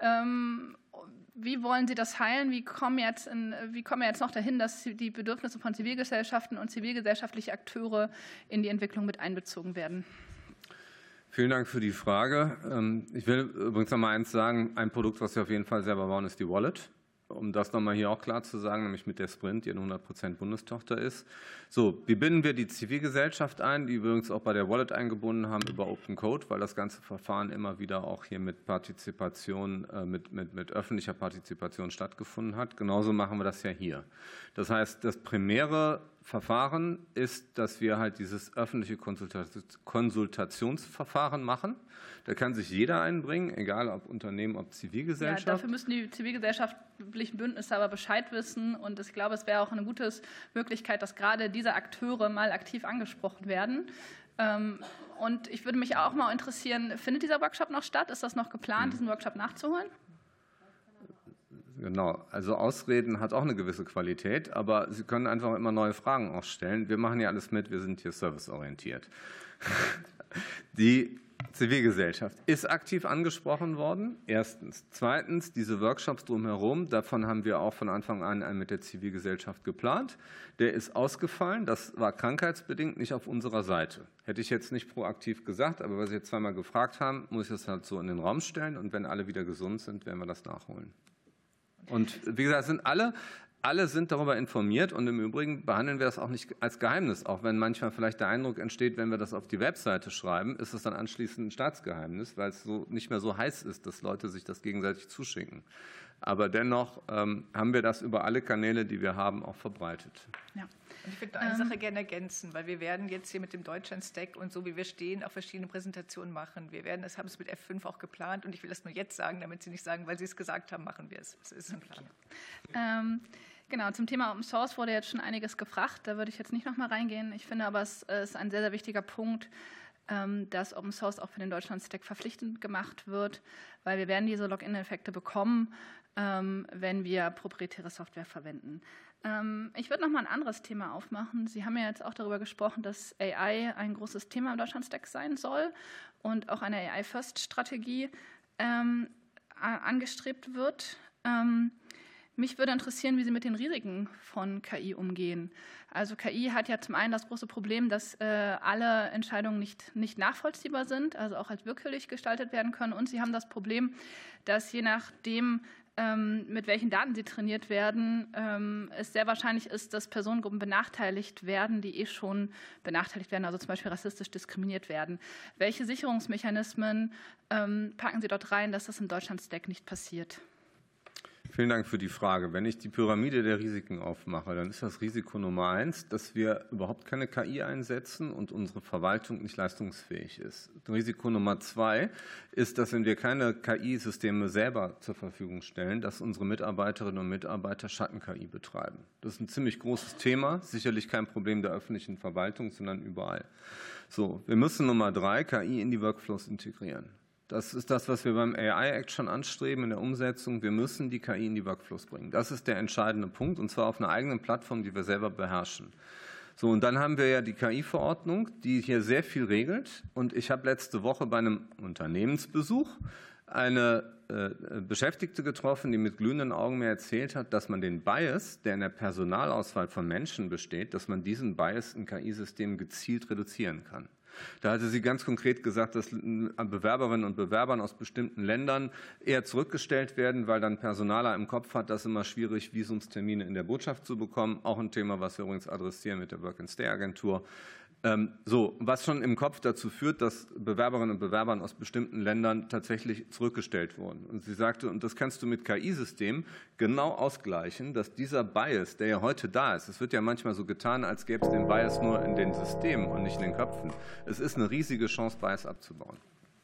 Speaker 9: Wie wollen Sie das heilen? Wie kommen wir jetzt noch dahin, dass die Bedürfnisse von Zivilgesellschaften und zivilgesellschaftliche Akteure in die Entwicklung mit einbezogen werden?
Speaker 2: Vielen Dank für die Frage. Ich will übrigens noch mal eins sagen. Ein Produkt, was wir auf jeden Fall selber bauen, ist die Wallet. Um das nochmal hier auch klar zu sagen, nämlich mit der Sprint, die eine 100% Bundestochter ist. So, wie binden wir die Zivilgesellschaft ein, die wir übrigens auch bei der Wallet eingebunden haben über Open Code, weil das ganze Verfahren immer wieder auch hier mit Partizipation, mit öffentlicher Partizipation stattgefunden hat. Genauso machen wir das ja hier. Das heißt, das primäre Verfahren ist, dass wir halt dieses öffentliche Konsultationsverfahren machen. Da kann sich jeder einbringen, egal ob Unternehmen, ob Zivilgesellschaft.
Speaker 9: Ja, dafür müssen die zivilgesellschaftlichen Bündnisse aber Bescheid wissen. Und ich glaube, es wäre auch eine gute Möglichkeit, dass gerade diese Akteure mal aktiv angesprochen werden. Und ich würde mich auch mal interessieren, findet dieser Workshop noch statt? Ist das noch geplant, diesen Workshop nachzuholen?
Speaker 2: Genau, also Ausreden hat auch eine gewisse Qualität, aber Sie können einfach immer neue Fragen auch stellen. Wir machen ja alles mit, wir sind hier serviceorientiert. Die Zivilgesellschaft ist aktiv angesprochen worden, erstens. Zweitens, diese Workshops drumherum, davon haben wir auch von Anfang an einen mit der Zivilgesellschaft geplant. Der ist ausgefallen, das war krankheitsbedingt nicht auf unserer Seite. Hätte ich jetzt nicht proaktiv gesagt, aber weil Sie jetzt zweimal gefragt haben, muss ich das halt so in den Raum stellen. Und wenn alle wieder gesund sind, werden wir das nachholen. Und wie gesagt, sind alle sind darüber informiert und im Übrigen behandeln wir das auch nicht als Geheimnis. Auch wenn manchmal vielleicht der Eindruck entsteht, wenn wir das auf die Webseite schreiben, ist es dann anschließend ein Staatsgeheimnis, weil es so nicht mehr so heiß ist, dass Leute sich das gegenseitig zuschicken. Aber dennoch haben wir das über alle Kanäle, die wir haben, auch verbreitet.
Speaker 4: Ja. Und ich würde eine Sache gerne ergänzen, weil wir werden jetzt hier mit dem Deutschland-Stack und so, wie wir stehen, auch verschiedene Präsentationen machen. Wir haben es mit F5 auch geplant und ich will das nur jetzt sagen, damit Sie nicht sagen, weil Sie es gesagt haben, machen wir es. Das ist ein Plan.
Speaker 9: Genau, zum Thema Open Source wurde jetzt schon einiges gefragt. Da würde ich jetzt nicht noch mal reingehen. Ich finde aber, es ist ein sehr, sehr wichtiger Punkt, dass Open Source auch für den Deutschland-Stack verpflichtend gemacht wird, weil wir werden diese Login-Effekte bekommen, wenn wir proprietäre Software verwenden. Ich würde noch mal ein anderes Thema aufmachen. Sie haben ja jetzt auch darüber gesprochen, dass AI ein großes Thema im Deutschland-Stack sein soll und auch eine AI-First-Strategie angestrebt wird. Mich würde interessieren, wie Sie mit den Risiken von KI umgehen. Also KI hat ja zum einen das große Problem, dass alle Entscheidungen nicht nachvollziehbar sind, also auch als willkürlich gestaltet werden können. Und Sie haben das Problem, dass je nachdem, mit welchen Daten sie trainiert werden, es sehr wahrscheinlich ist, dass Personengruppen benachteiligt werden, die schon benachteiligt werden, also zum Beispiel rassistisch diskriminiert werden. Welche Sicherungsmechanismen packen Sie dort rein, dass das im Deutschland-Stack nicht passiert?
Speaker 2: Vielen Dank für die Frage. Wenn ich die Pyramide der Risiken aufmache, dann ist das Risiko Nummer 1, dass wir überhaupt keine KI einsetzen und unsere Verwaltung nicht leistungsfähig ist. Risiko Nummer 2 ist, dass wenn wir keine KI-Systeme selber zur Verfügung stellen, dass unsere Mitarbeiterinnen und Mitarbeiter Schatten-KI betreiben. Das ist ein ziemlich großes Thema, sicherlich kein Problem der öffentlichen Verwaltung, sondern überall. So, wir müssen Nummer 3 KI in die Workflows integrieren. Das ist das, was wir beim AI Act schon anstreben in der Umsetzung. Wir müssen die KI in die Workflows bringen. Das ist der entscheidende Punkt, und zwar auf einer eigenen Plattform, die wir selber beherrschen. So, und dann haben wir ja die KI-Verordnung, die hier sehr viel regelt. Und ich habe letzte Woche bei einem Unternehmensbesuch eine Beschäftigte getroffen, die mit glühenden Augen mir erzählt hat, dass man den Bias, der in der Personalauswahl von Menschen besteht, dass man diesen Bias in KI-Systemen gezielt reduzieren kann. Da hatte sie ganz konkret gesagt, dass Bewerberinnen und Bewerbern aus bestimmten Ländern eher zurückgestellt werden, weil dann Personaler im Kopf hat, das ist immer schwierig, Visumstermine in der Botschaft zu bekommen. Auch ein Thema, was wir übrigens adressieren mit der Work-and-Stay-Agentur. Was schon im Kopf dazu führt, dass Bewerberinnen und Bewerbern aus bestimmten Ländern tatsächlich zurückgestellt wurden. Und sie sagte, und das kannst du mit KI-Systemen genau ausgleichen, dass dieser Bias, der ja heute da ist, es wird ja manchmal so getan, als gäbe es den Bias nur in den Systemen und nicht in den Köpfen. Es ist eine riesige Chance, Bias abzubauen.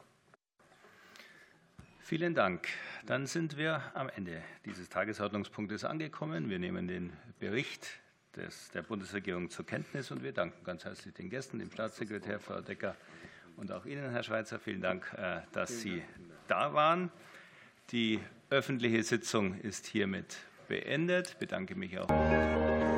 Speaker 1: Vielen Dank. Dann sind wir am Ende dieses Tagesordnungspunktes angekommen. Wir nehmen den Bericht der Bundesregierung zur Kenntnis und wir danken ganz herzlich den Gästen, dem Staatssekretär, Frau Decker und auch Ihnen, Herr Schweizer. Vielen Dank, dass Sie da waren. Die öffentliche Sitzung ist hiermit beendet. Ich bedanke mich auch.